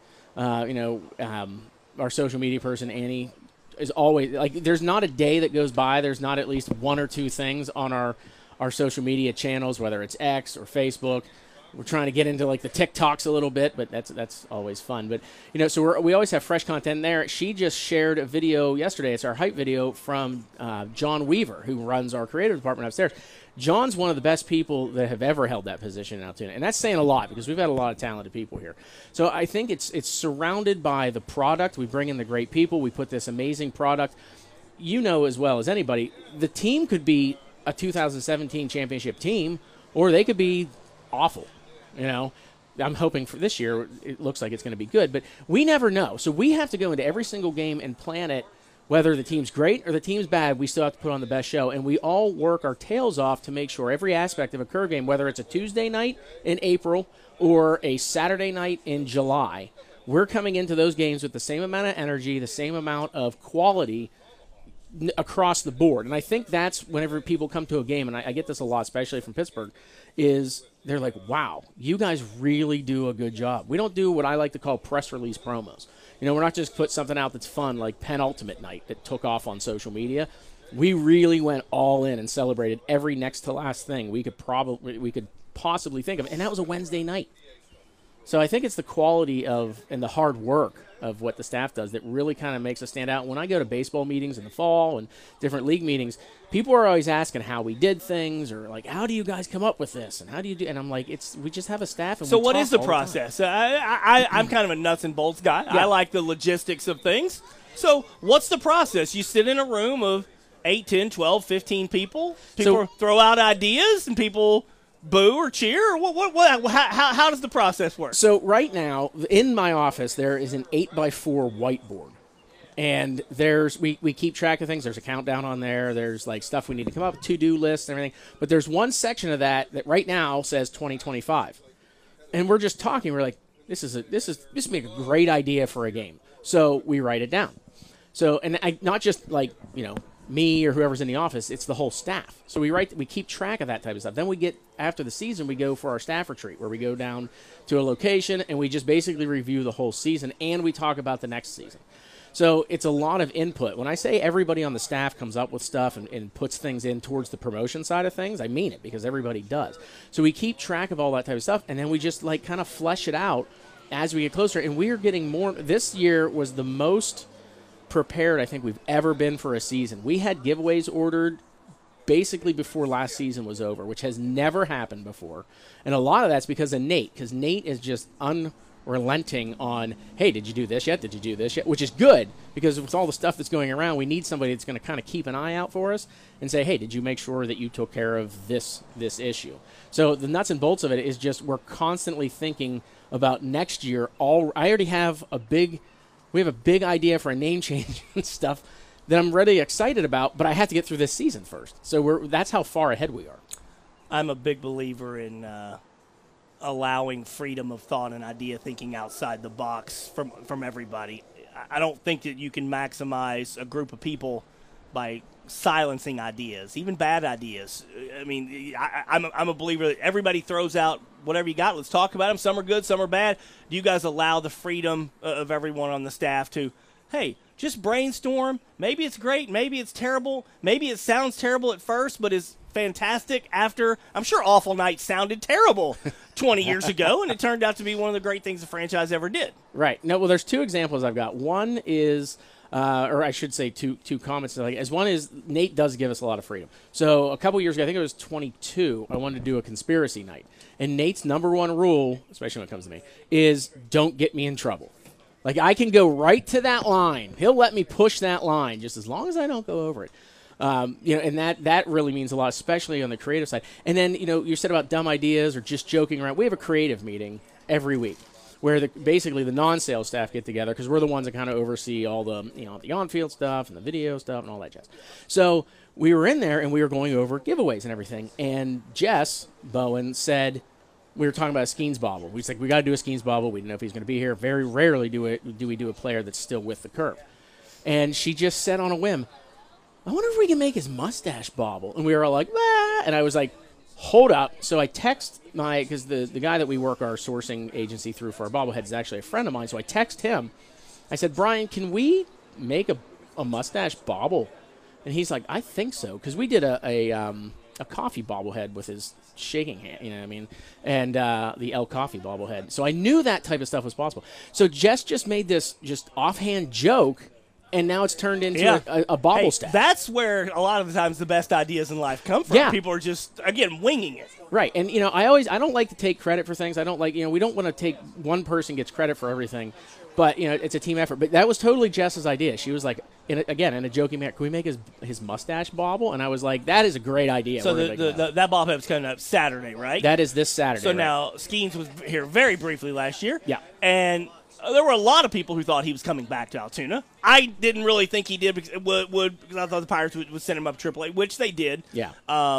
O: Our social media person, Annie, is always, like, there's not a day that goes by, there's not at least one or two things on our social media channels, whether it's X or Facebook. We're trying to get into like the TikToks a little bit, but that's always fun. But so we always have fresh content there. She just shared a video yesterday. It's our hype video from John Weaver, who runs our creative department upstairs. John's one of the best people that have ever held that position in Altoona, and that's saying a lot because we've had a lot of talented people here. So I think it's surrounded by the product. We bring in the great people. We put this amazing product. As well as anybody, the team could be a 2017 championship team, or they could be awful. I'm hoping for this year it looks like it's going to be good, but we never know. So we have to go into every single game and plan it, whether the team's great or the team's bad, we still have to put on the best show. And we all work our tails off to make sure every aspect of a Curve game, whether it's a Tuesday night in April or a Saturday night in July, we're coming into those games with the same amount of energy, the same amount of quality across the board. And I think that's whenever people come to a game, and I get this a lot, especially from Pittsburgh, is they're like, wow, you guys really do a good job. We don't do what I like to call press release promos. We're not just put something out that's fun like Penultimate Night that took off on social media. We really went all in and celebrated every next to last thing we could possibly think of, and that was a Wednesday night. So I think it's the quality of and the hard work of what the staff does that really kind of makes us stand out. When I go to baseball meetings in the fall and different league meetings, people are always asking how we did things or like, how do you guys come up with this and how do you do? And I'm like, we just have a staff. And
B: so
O: we
B: what
O: talk
B: is the
O: all
B: process? I'm kind of a nuts and bolts guy.
O: Yeah.
B: I like the logistics of things. So what's the process? You sit in a room of 8, 10, 12, 15 people. People throw out ideas and people boo or cheer? Or how does the process work?
O: So right now, in my office, there is an 8x4 whiteboard. And we keep track of things. There's a countdown on there. There's like stuff we need to come up with, to-do lists and everything. But there's one section of that right now says 2025. And we're just talking. We're like, this would make a great idea for a game. So we write it down. So, not just like, me or whoever's in the office, it's the whole staff. So we keep track of that type of stuff. Then we get, after the season, we go for our staff retreat where we go down to a location and we just basically review the whole season and we talk about the next season. So it's a lot of input. When I say everybody on the staff comes up with stuff and puts things in towards the promotion side of things, I mean it because everybody does. So we keep track of all that type of stuff and then we just like kind of flesh it out as we get closer. And we are getting more. This year was the most prepared I think we've ever been for a season. We had giveaways ordered basically before last season was over, which has never happened before. And a lot of that's because of Nate, because Nate is just unrelenting on, hey, did you do this yet? Did you do this yet? Which is good because with all the stuff that's going around, we need somebody that's going to kind of keep an eye out for us and say, hey, did you make sure that you took care of this issue? So the nuts and bolts of it is just we're constantly thinking about next year. I already have we have a big idea for a name change and stuff that I'm really excited about, but I have to get through this season first. So that's how far ahead we are.
B: I'm a big believer in allowing freedom of thought and idea thinking outside the box from everybody. I don't think that you can maximize a group of people by silencing ideas, even bad ideas. I mean, I'm a believer that everybody throws out whatever you got. Let's talk about them. Some are good, some are bad. Do you guys allow the freedom of everyone on the staff to, hey, just brainstorm. Maybe it's great. Maybe it's terrible. Maybe it sounds terrible at first, but is fantastic after. I'm sure Awful Night sounded terrible 20 years ago, and it turned out to be one of the great things the franchise ever did.
O: Right. No, well, there's two examples I've got. One is, or I should say two comments. As one is, Nate does give us a lot of freedom. So a couple years ago, I think it was 22, I wanted to do a conspiracy night. And Nate's number one rule, especially when it comes to me, is don't get me in trouble. Like, I can go right to that line. He'll let me push that line just as long as I don't go over it. And that really means a lot, especially on the creative side. And then, you said about dumb ideas or just joking around. We have a creative meeting every week where basically the non-sales staff get together because we're the ones that kind of oversee all the, the on-field stuff and the video stuff and all that jazz. So we were in there and we were going over giveaways and everything. And Jess Bowen said, we were talking about a Skeens bobble. We said, we got to do a Skeens bobble. We didn't know if he's going to be here. Very rarely do we do a player that's still with the Curve. And she just said on a whim, I wonder if we can make his mustache bobble. And we were all like, bah! And I was like, hold up. So I text because the guy that we work our sourcing agency through for our bobbleheads is actually a friend of mine. So I text him. I said, Brian, can we make a mustache bobble? And he's like, I think so. Because we did a coffee bobblehead with his shaking hand, and the El Coffee bobblehead. So I knew that type of stuff was possible. So Jess just made this just offhand joke, and now it's turned into a bobble staff.
B: That's where a lot of the times the best ideas in life come from.
O: Yeah.
B: People are just, again, winging it.
O: Right, and I don't like to take credit for things. I don't like, we don't want to take one person gets credit for everything, but it's a team effort. But that was totally Jess's idea. She was like, in a joking manner, can we make his mustache bobble? And I was like, that is a great idea.
B: So that bobblehead was coming up Saturday, right?
O: That is this Saturday.
B: So
O: right?
B: Now Skeens was here very briefly last year.
O: Yeah,
B: and there were a lot of people who thought he was coming back to Altoona. I didn't really think he did because I thought the Pirates would send him up to AAA, which they did.
O: Yeah.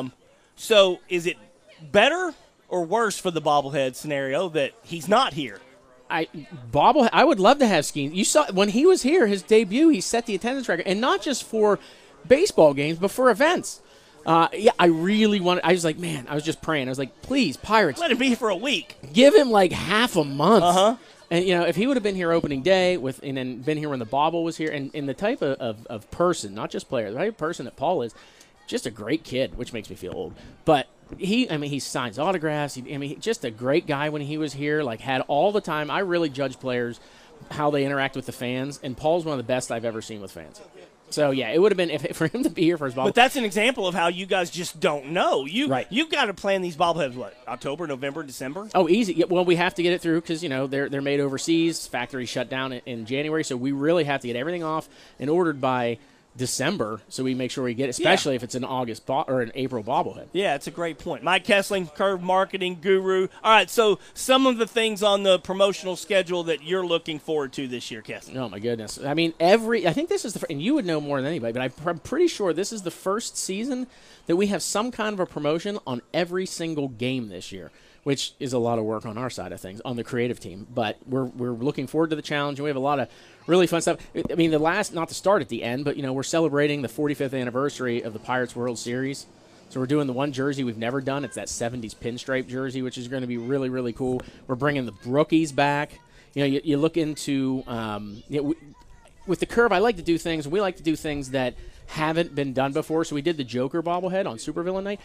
B: So is it better or worse for the bobblehead scenario that he's not here?
O: I would love to have Skeens. You saw when he was here, his debut, he set the attendance record, and not just for baseball games, but for events. I really wanted. I was like, man, I was just praying. I was like, please, Pirates,
B: let him be here for a week.
O: Give him like half a month. And, if he would have been here opening day and then been here when the bobble was here, and the type of person, not just player, the type of person that Paul is, just a great kid, which makes me feel old. But he signs autographs. Just a great guy when he was here, had all the time. I really judge players how they interact with the fans, and Paul's one of the best I've ever seen with fans. So, yeah, it would have been for him to be here for his bobblehead.
B: But that's an example of how you guys just don't know. You've got to plan these bobbleheads, October, November, December?
O: Oh, easy. Yeah, well, we have to get it through because, they're made overseas. Factory shut down in January, so we really have to get everything off and ordered by December, so we make sure we get it, especially if it's an August or an April bobblehead.
B: Yeah, it's a great point. Mike Kessling, Curve Marketing Guru. All right, so some of the things on the promotional schedule that you're looking forward to this year, Kessling.
O: Oh, my goodness. I mean, I think this is and you would know more than anybody, but I'm pretty sure this is the first season that we have some kind of a promotion on every single game this year, which is a lot of work on our side of things, on the creative team. But we're looking forward to the challenge, and we have a lot of really fun stuff. I mean, not to start at the end, but, we're celebrating the 45th anniversary of the Pirates World Series. So we're doing the one jersey we've never done. It's that 70s pinstripe jersey, which is going to be really, really cool. We're bringing the Brookies back. You look into with the Curve, I like to do things. We like to do things that haven't been done before. So we did the Joker bobblehead on Supervillain Night.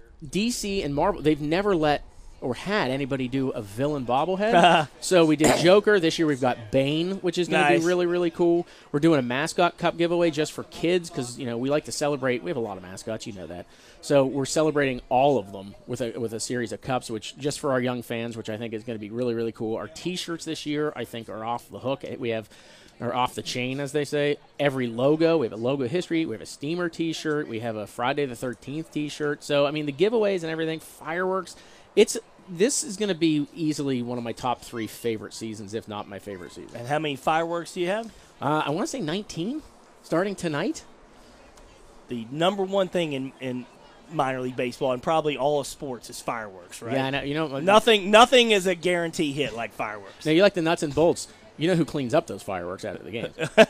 O: DC and Marvel, they've never let or had anybody do a villain bobblehead. So we did Joker. This year we've got Bane, which is going to be really, really cool. We're doing a mascot cup giveaway just for kids because, we like to celebrate. We have a lot of mascots, you know that. So we're celebrating all of them with a series of cups, which just for our young fans, which I think is going to be really, really cool. Our T-shirts this year, I think, are off the hook. We have or off the chain, as they say. Every logo, we have a logo history. We have a Steamer T-shirt. We have a Friday the 13th T-shirt. So, the giveaways and everything, fireworks, this is going to be easily one of my top 3 favorite seasons, if not my favorite season.
B: And how many fireworks do you have?
O: I want to say 19, starting tonight.
B: The number one thing in minor league baseball and probably all of sports is fireworks, right?
O: Yeah, I know.
B: Nothing is a guarantee hit like fireworks.
O: Now, you like the nuts and bolts. You know who cleans up those fireworks out of the game?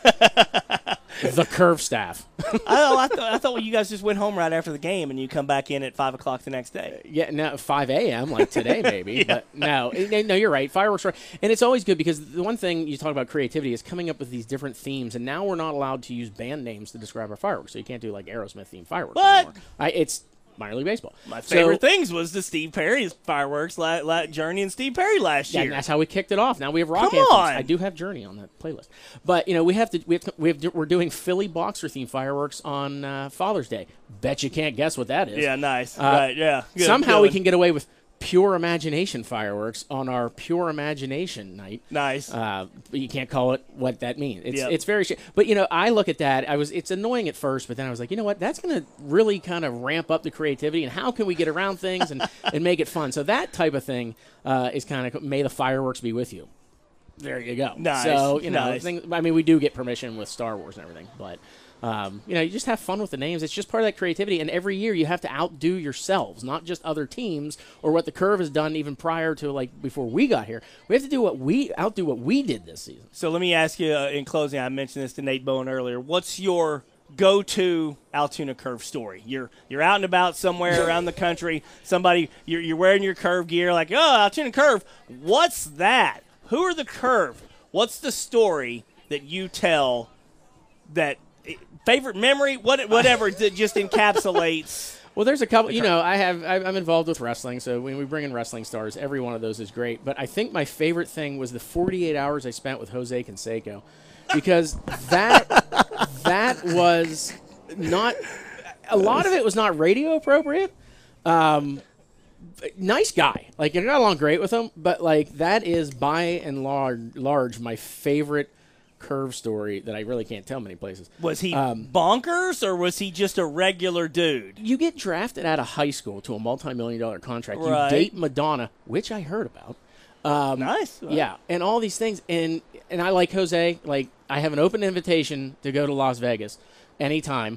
O: The Curve staff.
B: I thought you guys just went home right after the game and you come back in at 5 o'clock the next day.
O: Yeah, no, 5 a.m. like today maybe.
B: Yeah.
O: But no, you're right. Fireworks are, and it's always good because the one thing you talk about creativity is coming up with these different themes, and now we're not allowed to use band names to describe our fireworks, so you can't do like Aerosmith themed fireworks anymore. It's minor league baseball.
B: My favorite things was the Steve Perry's fireworks, Journey and Steve Perry last year.
O: Yeah, and that's how we kicked it off. Now we have rock
B: Come
O: anthems.
B: on.
O: I do have Journey on that playlist, but we're doing Philly boxer themed fireworks on Father's Day. Bet you can't guess what that is.
B: Yeah, nice. Right, yeah. Good,
O: somehow we can get away with Pure Imagination fireworks on our Pure Imagination night.
B: Nice.
O: But you can't call it what that means. It's very but I look at that, it's annoying at first, but then I was like, you know what, that's going to really kind of ramp up the creativity, and how can we get around things and make it fun. So that type of thing is kind of, may the fireworks be with you. There you go.
B: Nice.
O: So,
B: nice.
O: we do get permission with Star Wars and everything, but you just have fun with the names. It's just part of that creativity, and every year you have to outdo yourselves, not just other teams or what the Curve has done even prior to, before we got here. We have to outdo what we did this season.
B: So let me ask you in closing, I mentioned this to Nate Bowen earlier, what's your go-to Altoona Curve story? You're out and about somewhere around the country, you're wearing your Curve gear, like, oh, Altoona Curve, what's that? Who are the Curve? What's the story that you tell that favorite memory, whatever, that just encapsulates?
O: Well, there's a couple. I'm involved with wrestling, so when we bring in wrestling stars, every one of those is great. But I think my favorite thing was the 48 hours I spent with Jose Canseco, because that was not a lot of it was not radio appropriate. Nice guy, I got along great with him, but that is by and large my favorite Curve story that I really can't tell many places.
B: Was he bonkers, or was he just a regular dude?
O: You get drafted out of high school to a multi-million-dollar contract.
B: Right.
O: You date Madonna, which I heard about.
B: Nice.
O: Yeah, and all these things. And I like Jose. I have an open invitation to go to Las Vegas anytime.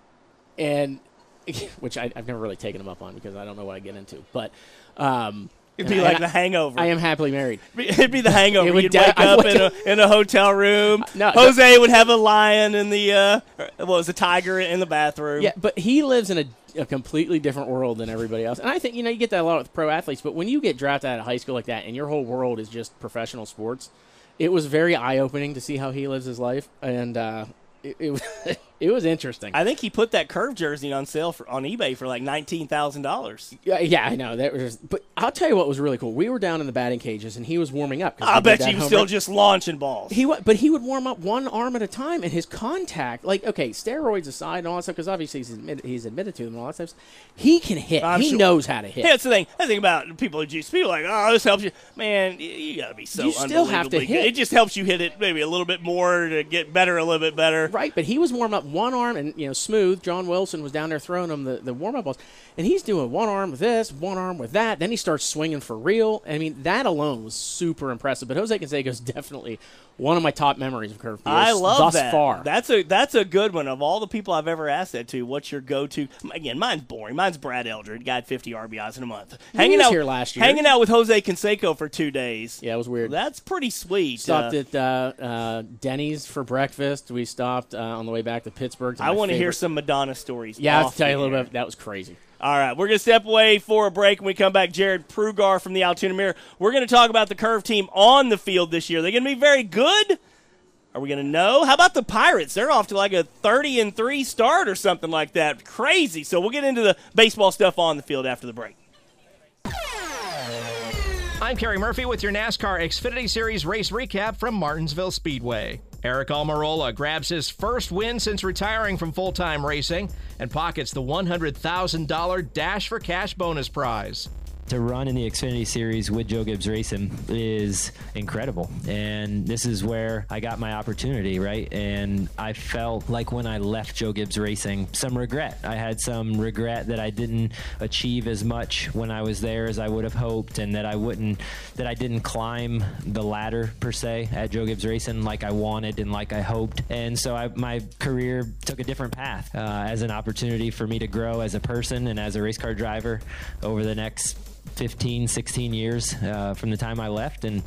O: And which I've never really taken him up on because I don't know what I get into. But
B: It'd be like The Hangover.
O: I am happily married.
B: It'd be The Hangover.
O: You'd
B: wake up in a hotel room. Jose would have a lion in the a tiger in the bathroom.
O: Yeah, but he lives in a completely different world than everybody else. And I think, you get that a lot with pro athletes, but when you get drafted out of high school like that and your whole world is just professional sports, it was very eye-opening to see how he lives his life, and it was interesting.
B: I think he put that Curve jersey on sale on eBay for like $19,000.
O: Yeah, I know. But I'll tell you what was really cool. We were down in the batting cages, and he was warming up.
B: I bet you he was still just launching balls.
O: But he would warm up one arm at a time, and his contact, steroids aside and all that stuff, because obviously he's admitted to them and all that stuff, he can hit. He knows how to hit.
B: Yeah, that's the thing. I think about people at juice. People are like, oh, this helps you. Man, you got to be so unbelievably
O: still have to hit.
B: Good. It just helps you hit it maybe a little bit more to get better, a little bit better.
O: Right, but he was warming up one arm, and Smooth. John Wilson was down there throwing him the warm-up balls, and he's doing one arm with this, one arm with that. Then he starts swinging for real. I mean, that alone was super impressive. But Jose Canseco is definitely one of my top memories of Curve
B: I love
O: thus far.
B: That's a good one. Of all the people I've ever asked that to, what's your go-to? Again, mine's boring. Mine's Brad Eldred. Got 50 RBIs in a month.
O: He was here last year.
B: Hanging out with Jose Canseco for 2 days.
O: Yeah, it was weird.
B: That's pretty sweet.
O: Stopped at Denny's for breakfast. We stopped on the way back to Pittsburgh.
B: I want to hear some Madonna stories.
O: Yeah, I have to tell you a little bit. That was crazy.
B: All right, we're going to step away for a break. When we come back, Jared Prugar from the Altoona Mirror. We're going to talk about the Curve team on the field this year. They're going to be very good. Are we going to know? How about the Pirates? They're off to like a 30-3 start or something like that. Crazy. So we'll get into the baseball stuff on the field after the break.
P: I'm Kerry Murphy with your NASCAR Xfinity Series race recap from Martinsville Speedway. Eric Almirola grabs his first win since retiring from full-time racing and pockets the $100,000 Dash for Cash bonus prize.
Q: To run in the Xfinity Series with Joe Gibbs Racing is incredible, and this is where I got my opportunity, right? And I felt like when I left Joe Gibbs Racing, some regret. I had some regret that I didn't achieve as much when I was there as I would have hoped, and that I didn't climb the ladder per se at Joe Gibbs Racing like I wanted and like I hoped. And so my career took a different path as an opportunity for me to grow as a person and as a race car driver over the next 15, 16 years from the time I left. And,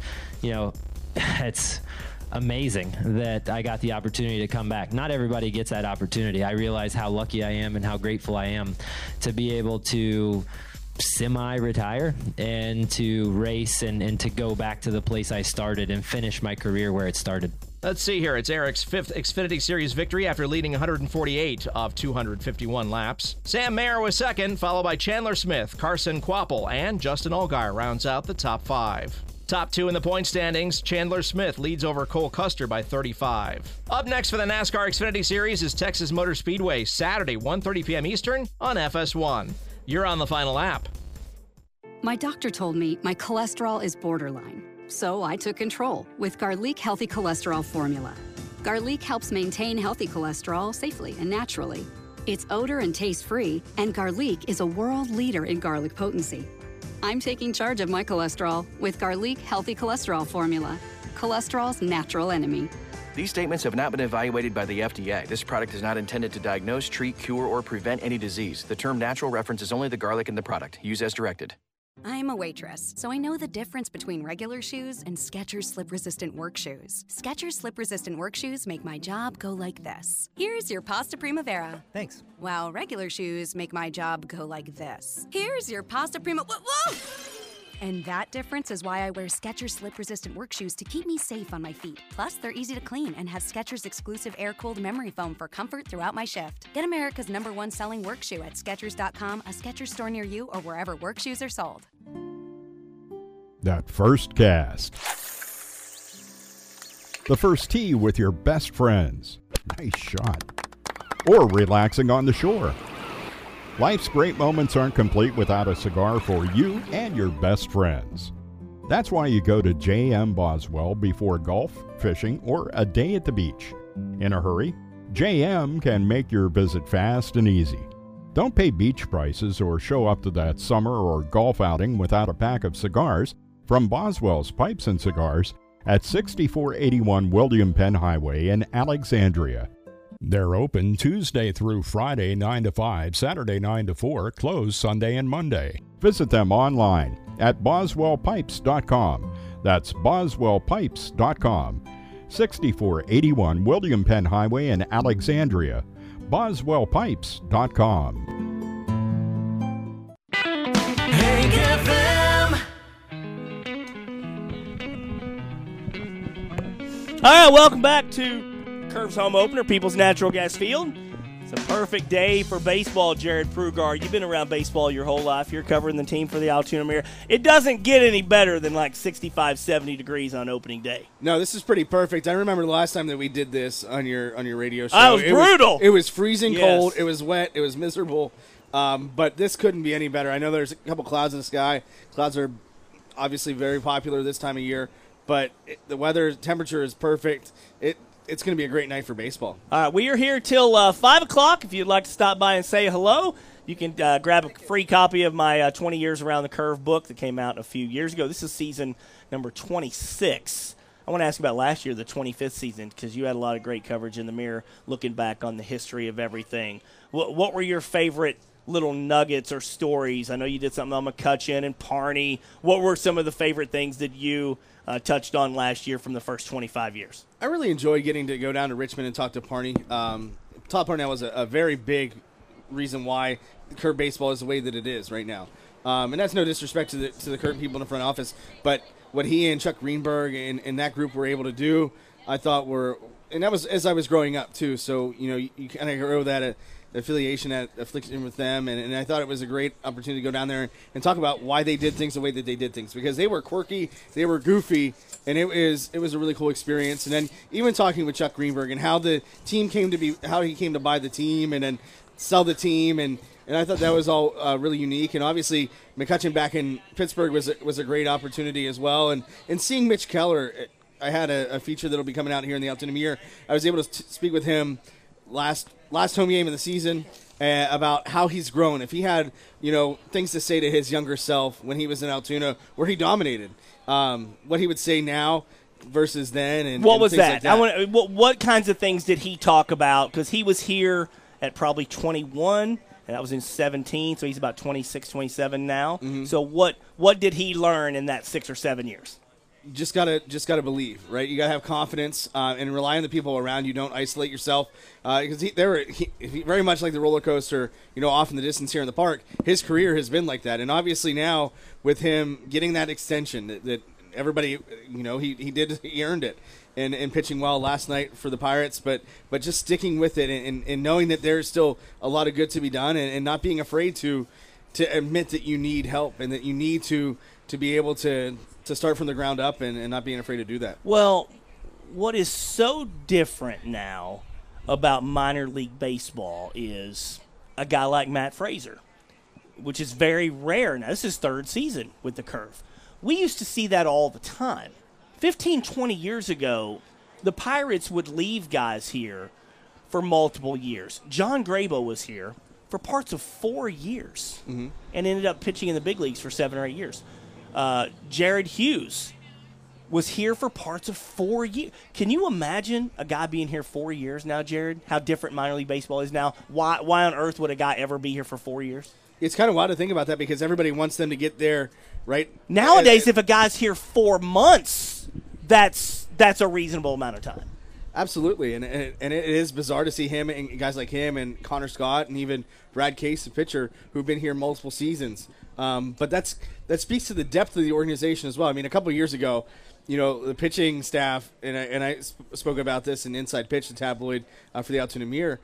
Q: it's amazing that I got the opportunity to come back. Not everybody gets that opportunity. I realize how lucky I am and how grateful I am to be able to semi-retire and to race and to go back to the place I started and finish my career where it started.
P: Let's see here. It's Eric's 5th Xfinity Series victory after leading 148 of 251 laps. Sam Mayer was second, followed by Chandler Smith, Carson Kvapil, and Justin Allgaier rounds out the top 5. Top 2 in the point standings, Chandler Smith leads over Cole Custer by 35. Up next for the NASCAR Xfinity Series is Texas Motor Speedway, Saturday, 1:30 p.m. Eastern on FS1. You're on the final lap.
R: My doctor told me my cholesterol is borderline. So I took control with Garlic Healthy Cholesterol Formula. Garlic helps maintain healthy cholesterol safely and naturally. It's odor and taste-free, and Garlic is a world leader in garlic potency. I'm taking charge of my cholesterol with Garlic Healthy Cholesterol Formula, cholesterol's natural enemy.
S: These statements have not been evaluated by the FDA. This product is not intended to diagnose, treat, cure, or prevent any disease. The term natural references only the garlic in the product. Use as directed.
R: I'm a waitress, so I know the difference between regular shoes and Skechers slip-resistant work shoes. Skechers slip-resistant work shoes make my job go like this. Here's your pasta primavera.
T: Thanks.
R: While regular shoes make my job go like this. Here's your pasta whoa! And that difference is why I wear Skechers slip-resistant work shoes to keep me safe on my feet. Plus, they're easy to clean and have Skechers exclusive air-cooled memory foam for comfort throughout my shift. Get America's #1 selling work shoe at Skechers.com, a Skechers store near you, or wherever work shoes are sold.
F: That first cast. The first tee with your best friends. Nice shot. Or relaxing on the shore. Life's great moments aren't complete without a cigar for you and your best friends. That's why you go to J.M. Boswell before golf, fishing, or a day at the beach. In a hurry, J.M. can make your visit fast and easy. Don't pay beach prices or show up to that summer or golf outing without a pack of cigars from Boswell's Pipes and Cigars at 6481 William Penn Highway in Alexandria. They're open Tuesday through Friday 9 to 5, Saturday 9 to 4, closed Sunday and Monday. Visit them online at boswellpipes.com. That's boswellpipes.com. 6481 William Penn Highway in Alexandria. boswellpipes.com.
N: Hank FM.
B: All right, welcome back to Curve's home opener, People's Natural Gas Field. It's a perfect day for baseball, Jared Prugar. You've been around baseball your whole life. You're covering the team for the Altoona Mirror. It doesn't get any better than like 65, 70 degrees on opening day.
T: No, this is pretty perfect. I remember the last time that we did this on your radio show.
B: It was brutal.
T: It was freezing cold.
B: Yes.
T: It was wet. It was miserable. But this couldn't be any better. I know there's a couple clouds in the sky. Clouds are obviously very popular this time of year. But the weather, temperature is perfect. It's going to be a great night for baseball.
B: All right, we are here till 5 o'clock. If you'd like to stop by and say hello, you can grab a free copy of my 20 Years Around the Curve book that came out a few years ago. This is season number 26. I want to ask you about last year, the 25th season, because you had a lot of great coverage in the Mirror looking back on the history of everything. What were your favorite little nuggets or stories? I know you did something on McCutcheon and Parney. What were some of the favorite things that you touched on last year from the first 25 years?
T: I really enjoyed getting to go down to Richmond and talk to Parney. Todd Parnell was a very big reason why Curve baseball is the way that it is right now. And that's no disrespect to the current people in the front office, but what he and Chuck Greenberg and that group were able to do, I thought and that was as I was growing up too. So you kind of grow that affiliation with them, and I thought it was a great opportunity to go down there and talk about why they did things the way that they did things, because they were quirky, they were goofy, and it was a really cool experience. And then even talking with Chuck Greenberg and how the team came to be, how he came to buy the team and then sell the team, and I thought that was all really unique. And obviously McCutcheon back in Pittsburgh was a great opportunity as well. And seeing Mitch Keller, I had a feature that'll be coming out here in the Altoona Mirror. I was able to speak with him last home game of the season about how he's grown. If he had things to say to his younger self when he was in Altoona, where he dominated, what he would say now versus then, and
B: what was that?
T: Like that.
B: What kinds of things did he talk about? Because he was here at probably 21, and that was in 17, so he's about 26, 27 now.
T: Mm-hmm.
B: So what did he learn in that 6 or 7 years?
T: Just gotta believe, right? You gotta have confidence and rely on the people around you. Don't isolate yourself, because he very much like the roller coaster, off in the distance here in the park. His career has been like that, and obviously now with him getting that extension that everybody, he earned it, and pitching well last night for the Pirates, but just sticking with it and knowing that there's still a lot of good to be done, and not being afraid to admit that you need help and that you need to be able to start from the ground up and not being afraid to do that.
B: Well, what is so different now about minor league baseball is a guy like Matt Fraser, which is very rare now. This is his third season with the Curve. We used to see that all the time. 15, 20 years ago, the Pirates would leave guys here for multiple years. John Grabo was here for parts of 4 years and ended up pitching in the big leagues for 7 or 8 years. Jared Hughes was here for parts of 4 years. Can you imagine a guy being here 4 years now, Jared? How different minor league baseball is now? Why on earth would a guy ever be here for 4 years?
T: It's kind of wild to think about that, because everybody wants them to get there, right?
B: Nowadays, if a guy's here 4 months, that's a reasonable amount of time.
T: Absolutely, and it is bizarre to see him and guys like him and Connor Scott and even Brad Case, the pitcher, who've been here multiple seasons. But that speaks to the depth of the organization as well. I mean, a couple of years ago, the pitching staff, and I spoke about this in Inside Pitch, the tabloid for the Altoona Mirror,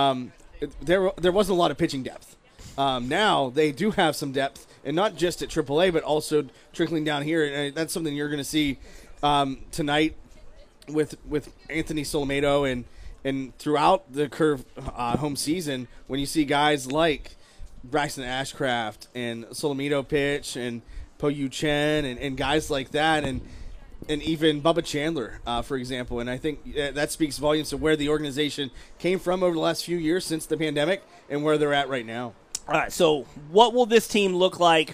T: there wasn't a lot of pitching depth. Now they do have some depth, and not just at AAA, but also trickling down here. And that's something you're going to see tonight with Anthony Solomedo and throughout the Curve home season, when you see guys like Braxton Ashcraft and Solomedo pitch and Po Yu Chen and guys like that, and even Bubba Chandler, for example. And I think that speaks volumes to where the organization came from over the last few years since the pandemic and where they're at right now.
B: All right, so what will this team look like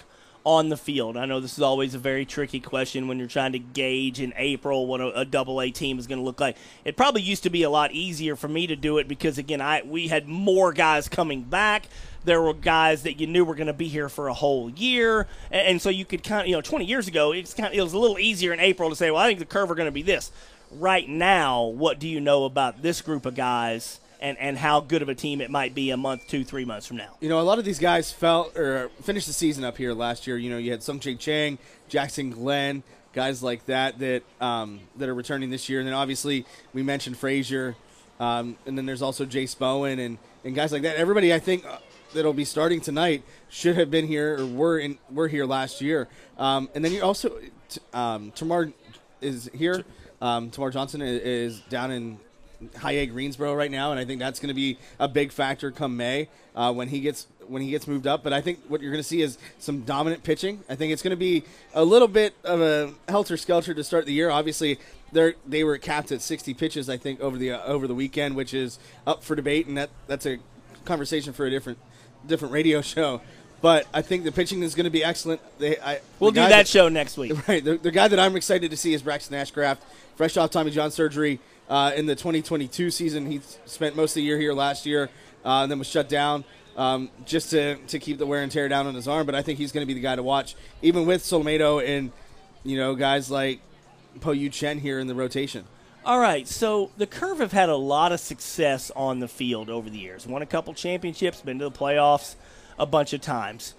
B: on the field? I know this is always a very tricky question when you're trying to gauge in April what a AA team is going to look like. It probably used to be a lot easier for me to do it because, again, we had more guys coming back. There were guys that you knew were going to be here for a whole year, and so you could kind of, 20 years ago, it was a little easier in April to say, well, I think the curve are going to be this. Right now, what do you know about this group of guys and how good of a team it might be a month, 2-3 months from now?
T: A lot of these guys finished the season up here last year. You had Sung Chae Chang, Jackson Glenn, guys like that are returning this year. And then obviously we mentioned Frazier, and then there's also Jace Bowen and guys like that. Everybody, I think, that'll be starting tonight should have been here or were here last year. And then you also Tamar is here. Tamar Johnson is down in High A Greensboro right now, and I think that's going to be a big factor come May when he gets moved up. But I think what you're going to see is some dominant pitching. I think it's going to be a little bit of a helter-skelter to start the year. Obviously, they were capped at 60 pitches, I think, over the weekend, which is up for debate, and that's a conversation for a different radio show. But I think the pitching is going to be excellent.
B: We'll do that show next week.
T: Right. The guy that I'm excited to see is Braxton Ashcraft, fresh off Tommy John surgery in the 2022 season. He spent most of the year here last year and then was shut down just to keep the wear and tear down on his arm. But I think he's going to be the guy to watch, even with Solomedo and guys like Po Yu Chen here in the rotation.
B: All right, so the Curve have had a lot of success on the field over the years. Won a couple championships, been to the playoffs a bunch of times.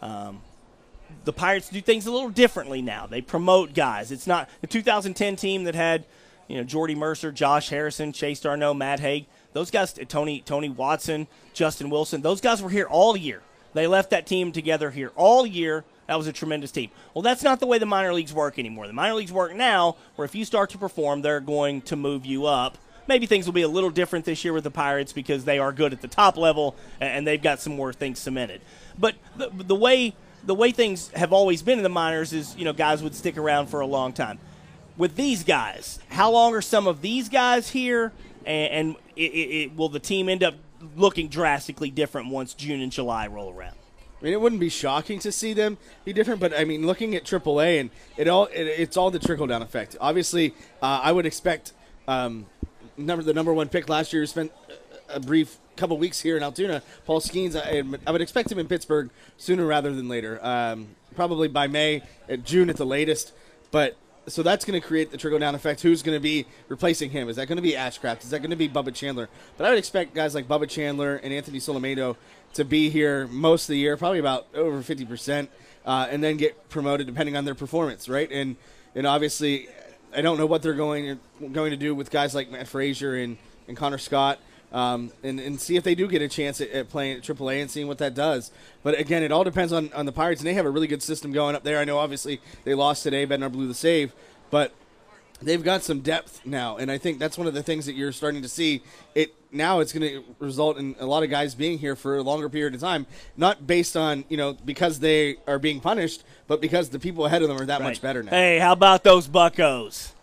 B: The Pirates do things a little differently now. They promote guys. It's not the 2010 team that had, Jordy Mercer, Josh Harrison, Chase Darno, Matt Haig. Those guys, Tony Watson, Justin Wilson, those guys were here all year. They left that team together here all year. That was a tremendous team. Well, that's not the way the minor leagues work anymore. The minor leagues work now where if you start to perform, they're going to move you up. Maybe things will be a little different this year with the Pirates because they are good at the top level and they've got some more things cemented. But the way things have always been in the minors is, guys would stick around for a long time. With these guys, how long are some of these guys here, and will the team end up looking drastically different once June and July roll around?
T: I mean, it wouldn't be shocking to see them be different, but I mean, looking at AAA and it's all the trickle down effect. Obviously, I would expect the number one pick last year spent a brief couple weeks here in Altoona. Paul Skeens, I would expect him in Pittsburgh sooner rather than later, probably by May, June at the latest. But so that's going to create the trickle down effect. Who's going to be replacing him? Is that going to be Ashcraft? Is that going to be Bubba Chandler? But I would expect guys like Bubba Chandler and Anthony Solomedo to be here most of the year, probably about over 50%, and then get promoted depending on their performance, right? And obviously, I don't know what they're going to do with guys like Matt Frazier and Connor Scott, and see if they do get a chance at playing at AAA and seeing what that does. But again, it all depends on the Pirates, and they have a really good system going up there. I know obviously they lost today, Bednar blew the save, but they've got some depth now, and I think that's one of the things that you're starting to see. Now it's going to result in a lot of guys being here for a longer period of time, not based on, because they are being punished, but because the people ahead of them are that much better now.
B: Hey, how about those Buccos?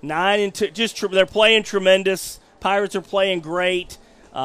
B: 9-2, they're playing tremendous. Pirates are playing great.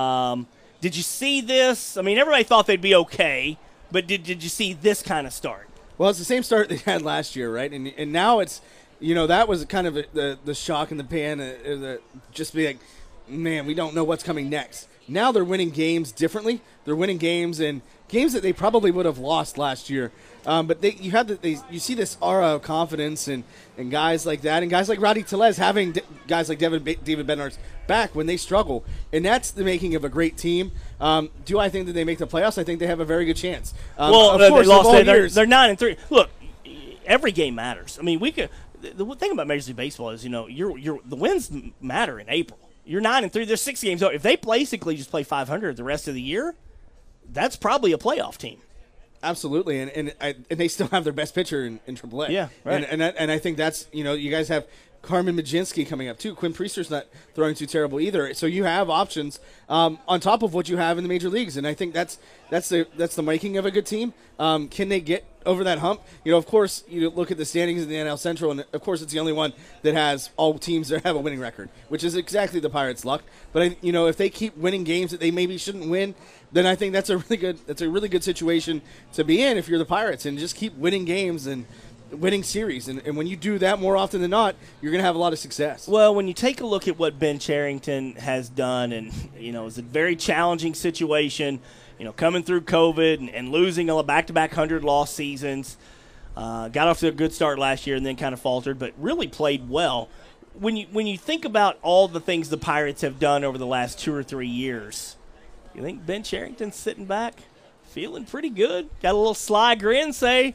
B: Did you see this? I mean, everybody thought they'd be okay, but did you see this kind of start?
T: Well, it's the same start they had last year, right? And now it's, that was kind of the shock in the pan, just be like, man, we don't know what's coming next. Now they're winning games differently. They're winning games and games that they probably would have lost last year. But you see this aura of confidence and guys like that, and guys like Rowdy Tellez having guys like David Bednar's back when they struggle, and that's the making of a great team. Do I think that they make the playoffs? I think they have a very good chance.
B: Well, of course, they lost. They're 9-3. Look, every game matters. I mean, the thing about Major League Baseball is, the wins matter in April. You're 9-3. There's 6 games. If they basically just play 500 the rest of the year, that's probably a playoff team.
T: Absolutely, and they still have their best pitcher in AAA.
B: Yeah, right.
T: And I think that's, you guys have Carmen Majinski coming up too. Quinn Priester's not throwing too terrible either. So you have options on top of what you have in the major leagues, and I think that's the making of a good team. Can they get over that hump? Of course, you look at the standings in the NL Central, and of course it's the only one that has all teams that have a winning record, which is exactly the Pirates' luck. But if they keep winning games that they maybe shouldn't win, then I think that's a really good situation to be in if you're the Pirates, and just keep winning games and winning series. And when you do that more often than not, you're going to have a lot of success.
B: Well, when you take a look at what Ben Cherington has done, and, it's a very challenging situation, coming through COVID and losing a back-to-back 100-loss seasons, got off to a good start last year and then kind of faltered, but really played well. When you think about all the things the Pirates have done over the last 2 or 3 years, you think Ben Cherington's sitting back feeling pretty good? Got a little sly grin, say,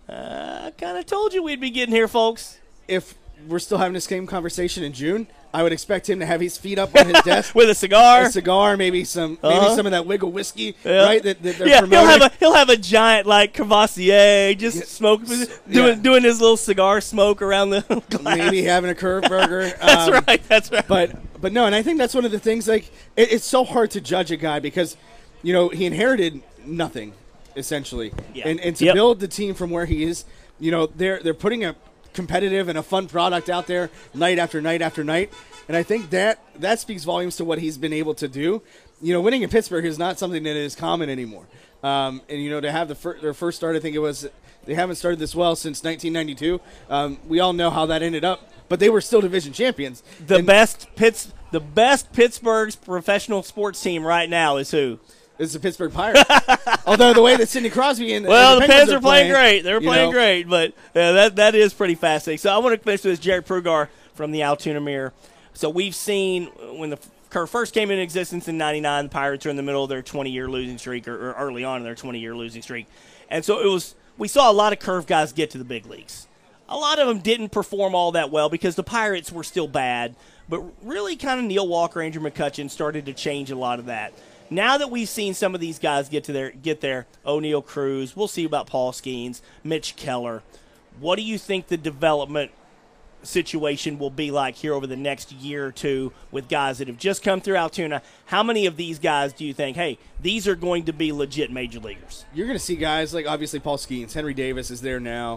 B: I kind of told you we'd be getting here, folks.
T: If we're still having this same conversation in June, I would expect him to have his feet up on his desk
B: with a cigar,
T: maybe some of that Wiggle whiskey, right? That they're
B: promoting. He'll have a giant like Cavassier, just smoking, doing his little cigar smoke around the glass.
T: Maybe having a curve burger.
B: That's right.
T: But no, and I think that's one of the things. Like it's so hard to judge a guy because he inherited nothing essentially, and to build the team from where he is, they're putting a competitive and a fun product out there night after night after night, and I think that speaks volumes to what he's been able to do. Winning in Pittsburgh is not something that is common anymore, and to have their first start, I think it was, they haven't started this well since 1992. We all know how that ended up, but they were still division champions.
B: The best Pittsburgh's professional sports team right now is who?
T: It's the Pittsburgh Pirates. Although the way that Sidney Crosby and
B: the Pens are playing great. They're playing great, but that is pretty fascinating. So I want to finish with Jared Prugar from the Altoona Mirror. So we've seen when the Curve first came into existence in '99, the Pirates are in the middle of their 20-year losing streak, or early on in their 20-year losing streak, and so we saw a lot of Curve guys get to the big leagues. A lot of them didn't perform all that well because the Pirates were still bad, but really kind of Neil Walker, Andrew McCutchen started to change a lot of that. Now that we've seen some of these guys get there, O'Neal Cruz, we'll see about Paul Skeens, Mitch Keller. What do you think the development situation will be like here over the next year or two with guys that have just come through Altoona? How many of these guys do you think, hey, these are going to be legit major leaguers?
T: You're going to see guys like obviously Paul Skeens. Henry Davis is there now.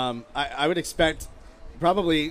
T: I would expect probably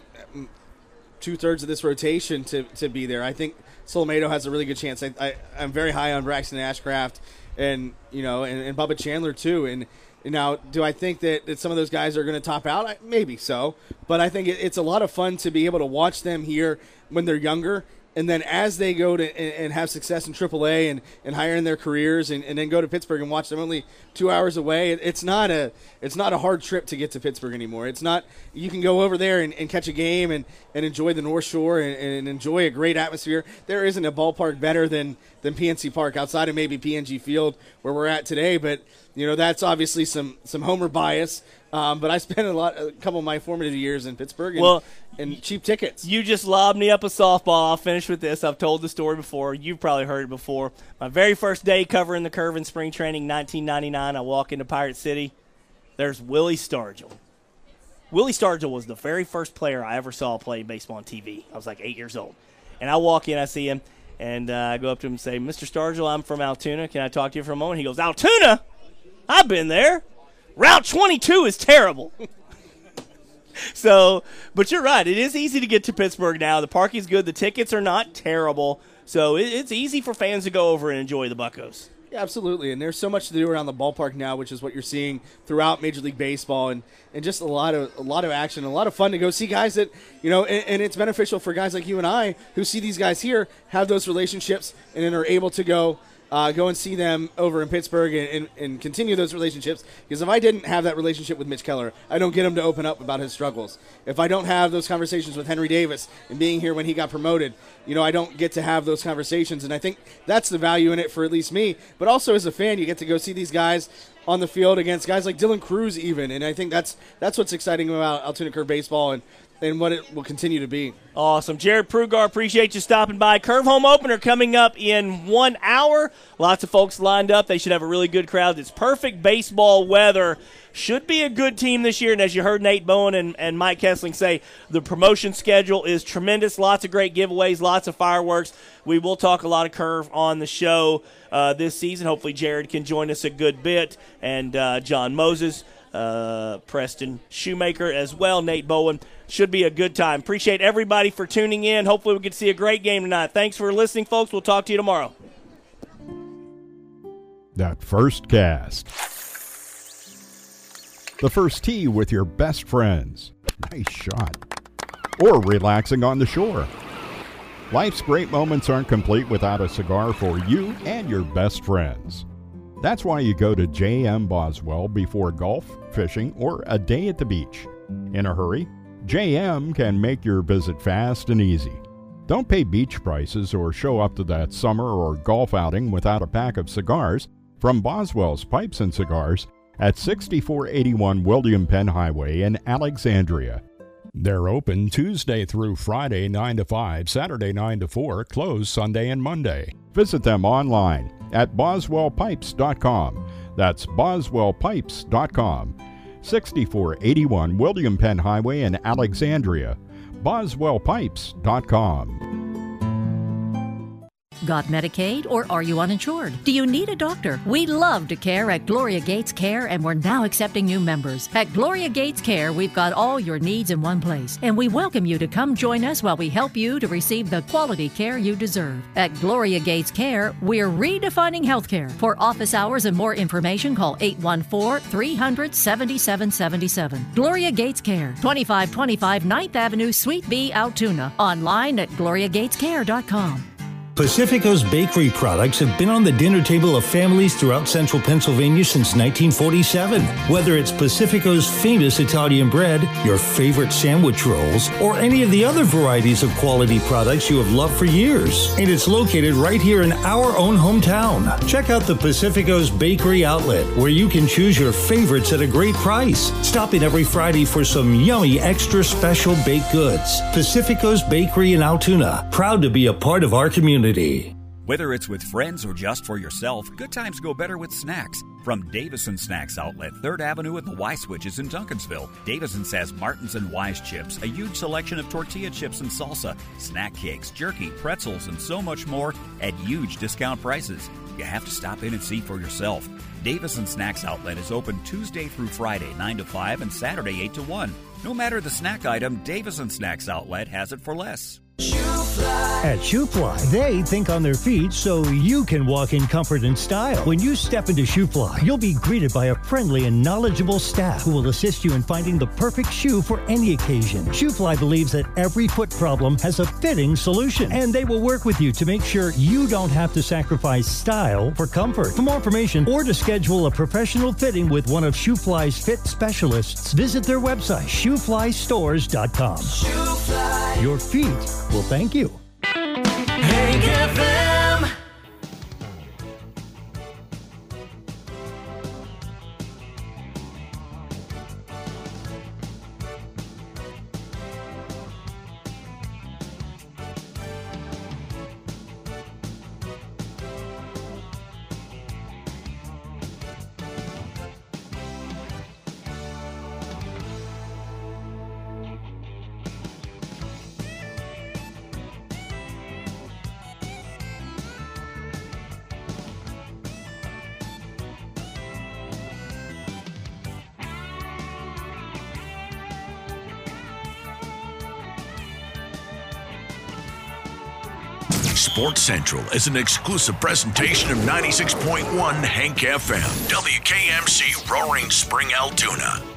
T: 2/3 of this rotation to be there. I think Solomado has a really good chance. I'm very high on Braxton Ashcraft and Bubba Chandler too. And now, do I think that some of those guys are going to top out? Maybe so. But I think it's a lot of fun to be able to watch them here when they're younger. And then as they go to and have success in AAA and higher in their careers and then go to Pittsburgh and watch them only 2 hours away, it's not a hard trip to get to Pittsburgh anymore. It's not. You can go over there and catch a game and enjoy the North Shore and enjoy a great atmosphere. There isn't a ballpark better than PNC Park outside of maybe PNG Field where we're at today. But that's obviously some homer bias. But I spent a couple of my formative years in Pittsburgh and cheap tickets.
B: You just lobbed me up a softball. I'll finish with this. I've told the story before. You've probably heard it before. My very first day covering the Curve in spring training, 1999, I walk into Pirate City. There's Willie Stargell. Willie Stargell was the very first player I ever saw play baseball on TV. I was like 8 years old. And I walk in, I see him, and I go up to him and say, Mr. Stargell, I'm from Altoona. Can I talk to you for a moment? He goes, Altoona? I've been there. Route 22 is terrible. So, but you're right. It is easy to get to Pittsburgh now. The parking's good. The tickets are not terrible. So it's easy for fans to go over and enjoy the Buccos.
T: Yeah, absolutely. And there's so much to do around the ballpark now, which is what you're seeing throughout Major League Baseball, and just a lot of action, a lot of fun to go see guys that, and it's beneficial for guys like you and I who see these guys here, have those relationships, and then are able to go and see them over in Pittsburgh and continue those relationships. Because if I didn't have that relationship with Mitch Keller, I don't get him to open up about his struggles. If I don't have those conversations with Henry Davis and being here when he got promoted, I don't get to have those conversations. And I think that's the value in it for at least me. But also as a fan, you get to go see these guys on the field against guys like Dylan Cruz even. And I think that's what's exciting about Altoona Curve baseball and what it will continue to be.
B: Awesome. Jared Prugar, appreciate you stopping by. Curve Home Opener coming up in 1 hour. Lots of folks lined up. They should have a really good crowd. It's perfect baseball weather. Should be a good team this year. And as you heard Nate Bowen and Mike Kessling say, the promotion schedule is tremendous. Lots of great giveaways, lots of fireworks. We will talk a lot of Curve on the show this season. Hopefully Jared can join us a good bit. And John Moses, Preston Shoemaker as well, Nate Bowen. Should be a good time. Appreciate everybody for tuning in. Hopefully we can see a great game tonight. Thanks for listening, folks. We'll talk to you tomorrow.
F: That first cast. The first tee with your best friends. Nice shot. Or relaxing on the shore. Life's great moments aren't complete without a cigar for you and your best friends. That's why you go to J.M. Boswell before golf, fishing, or a day at the beach. In a hurry, J.M. can make your visit fast and easy. Don't pay beach prices or show up to that summer or golf outing without a pack of cigars from Boswell's Pipes and Cigars at 6481 William Penn Highway in Alexandria. They're open Tuesday through Friday 9 to 5, Saturday 9 to 4, closed Sunday and Monday. Visit them online at boswellpipes.com. That's boswellpipes.com. 6481 William Penn Highway in Alexandria. boswellpipes.com.
U: Got Medicaid or are you uninsured? Do you need a doctor? We love to care at Gloria Gates Care, and we're now accepting new members. At Gloria Gates Care, we've got all your needs in one place, and we welcome you to come join us while we help you to receive the quality care you deserve. At Gloria Gates Care, we're redefining healthcare. For office hours and more information, call 814-300-7777. Gloria Gates Care, 2525 9th Avenue, Suite B, Altoona. Online at gloriagatescare.com.
I: Pacifico's bakery products have been on the dinner table of families throughout central Pennsylvania since 1947. Whether it's Pacifico's famous Italian bread, your favorite sandwich rolls, or any of the other varieties of quality products you have loved for years. And it's located right here in our own hometown. Check out the Pacifico's Bakery Outlet, where you can choose your favorites at a great price. Stop in every Friday for some yummy extra special baked goods. Pacifico's Bakery in Altoona, proud to be a part of our community.
V: Whether it's with friends or just for yourself, good times go better with snacks. From Davison Snacks Outlet, 3rd Avenue at the Y-Switches in Duncansville, Davison's has Martins and Wise chips, a huge selection of tortilla chips and salsa, snack cakes, jerky, pretzels, and so much more at huge discount prices. You have to stop in and see for yourself. Davison Snacks Outlet is open Tuesday through Friday, 9 to 5, and Saturday, 8 to 1. No matter the snack item, Davison Snacks Outlet has it for less.
I: At Shoefly, they think on their feet so you can walk in comfort and style. When you step into Shoefly, you'll be greeted by a friendly and knowledgeable staff who will assist you in finding the perfect shoe for any occasion. Shoefly believes that every foot problem has a fitting solution, and they will work with you to make sure you don't have to sacrifice style for comfort. For more information or to schedule a professional fitting with one of Shoefly's fit specialists, visit their website, shoeflystores.com. Shoefly. Your feet will thank you.
N: Hank FM.
A: Sports Central is an exclusive presentation of 96.1 Hank FM, WKMC Roaring Spring, Altoona.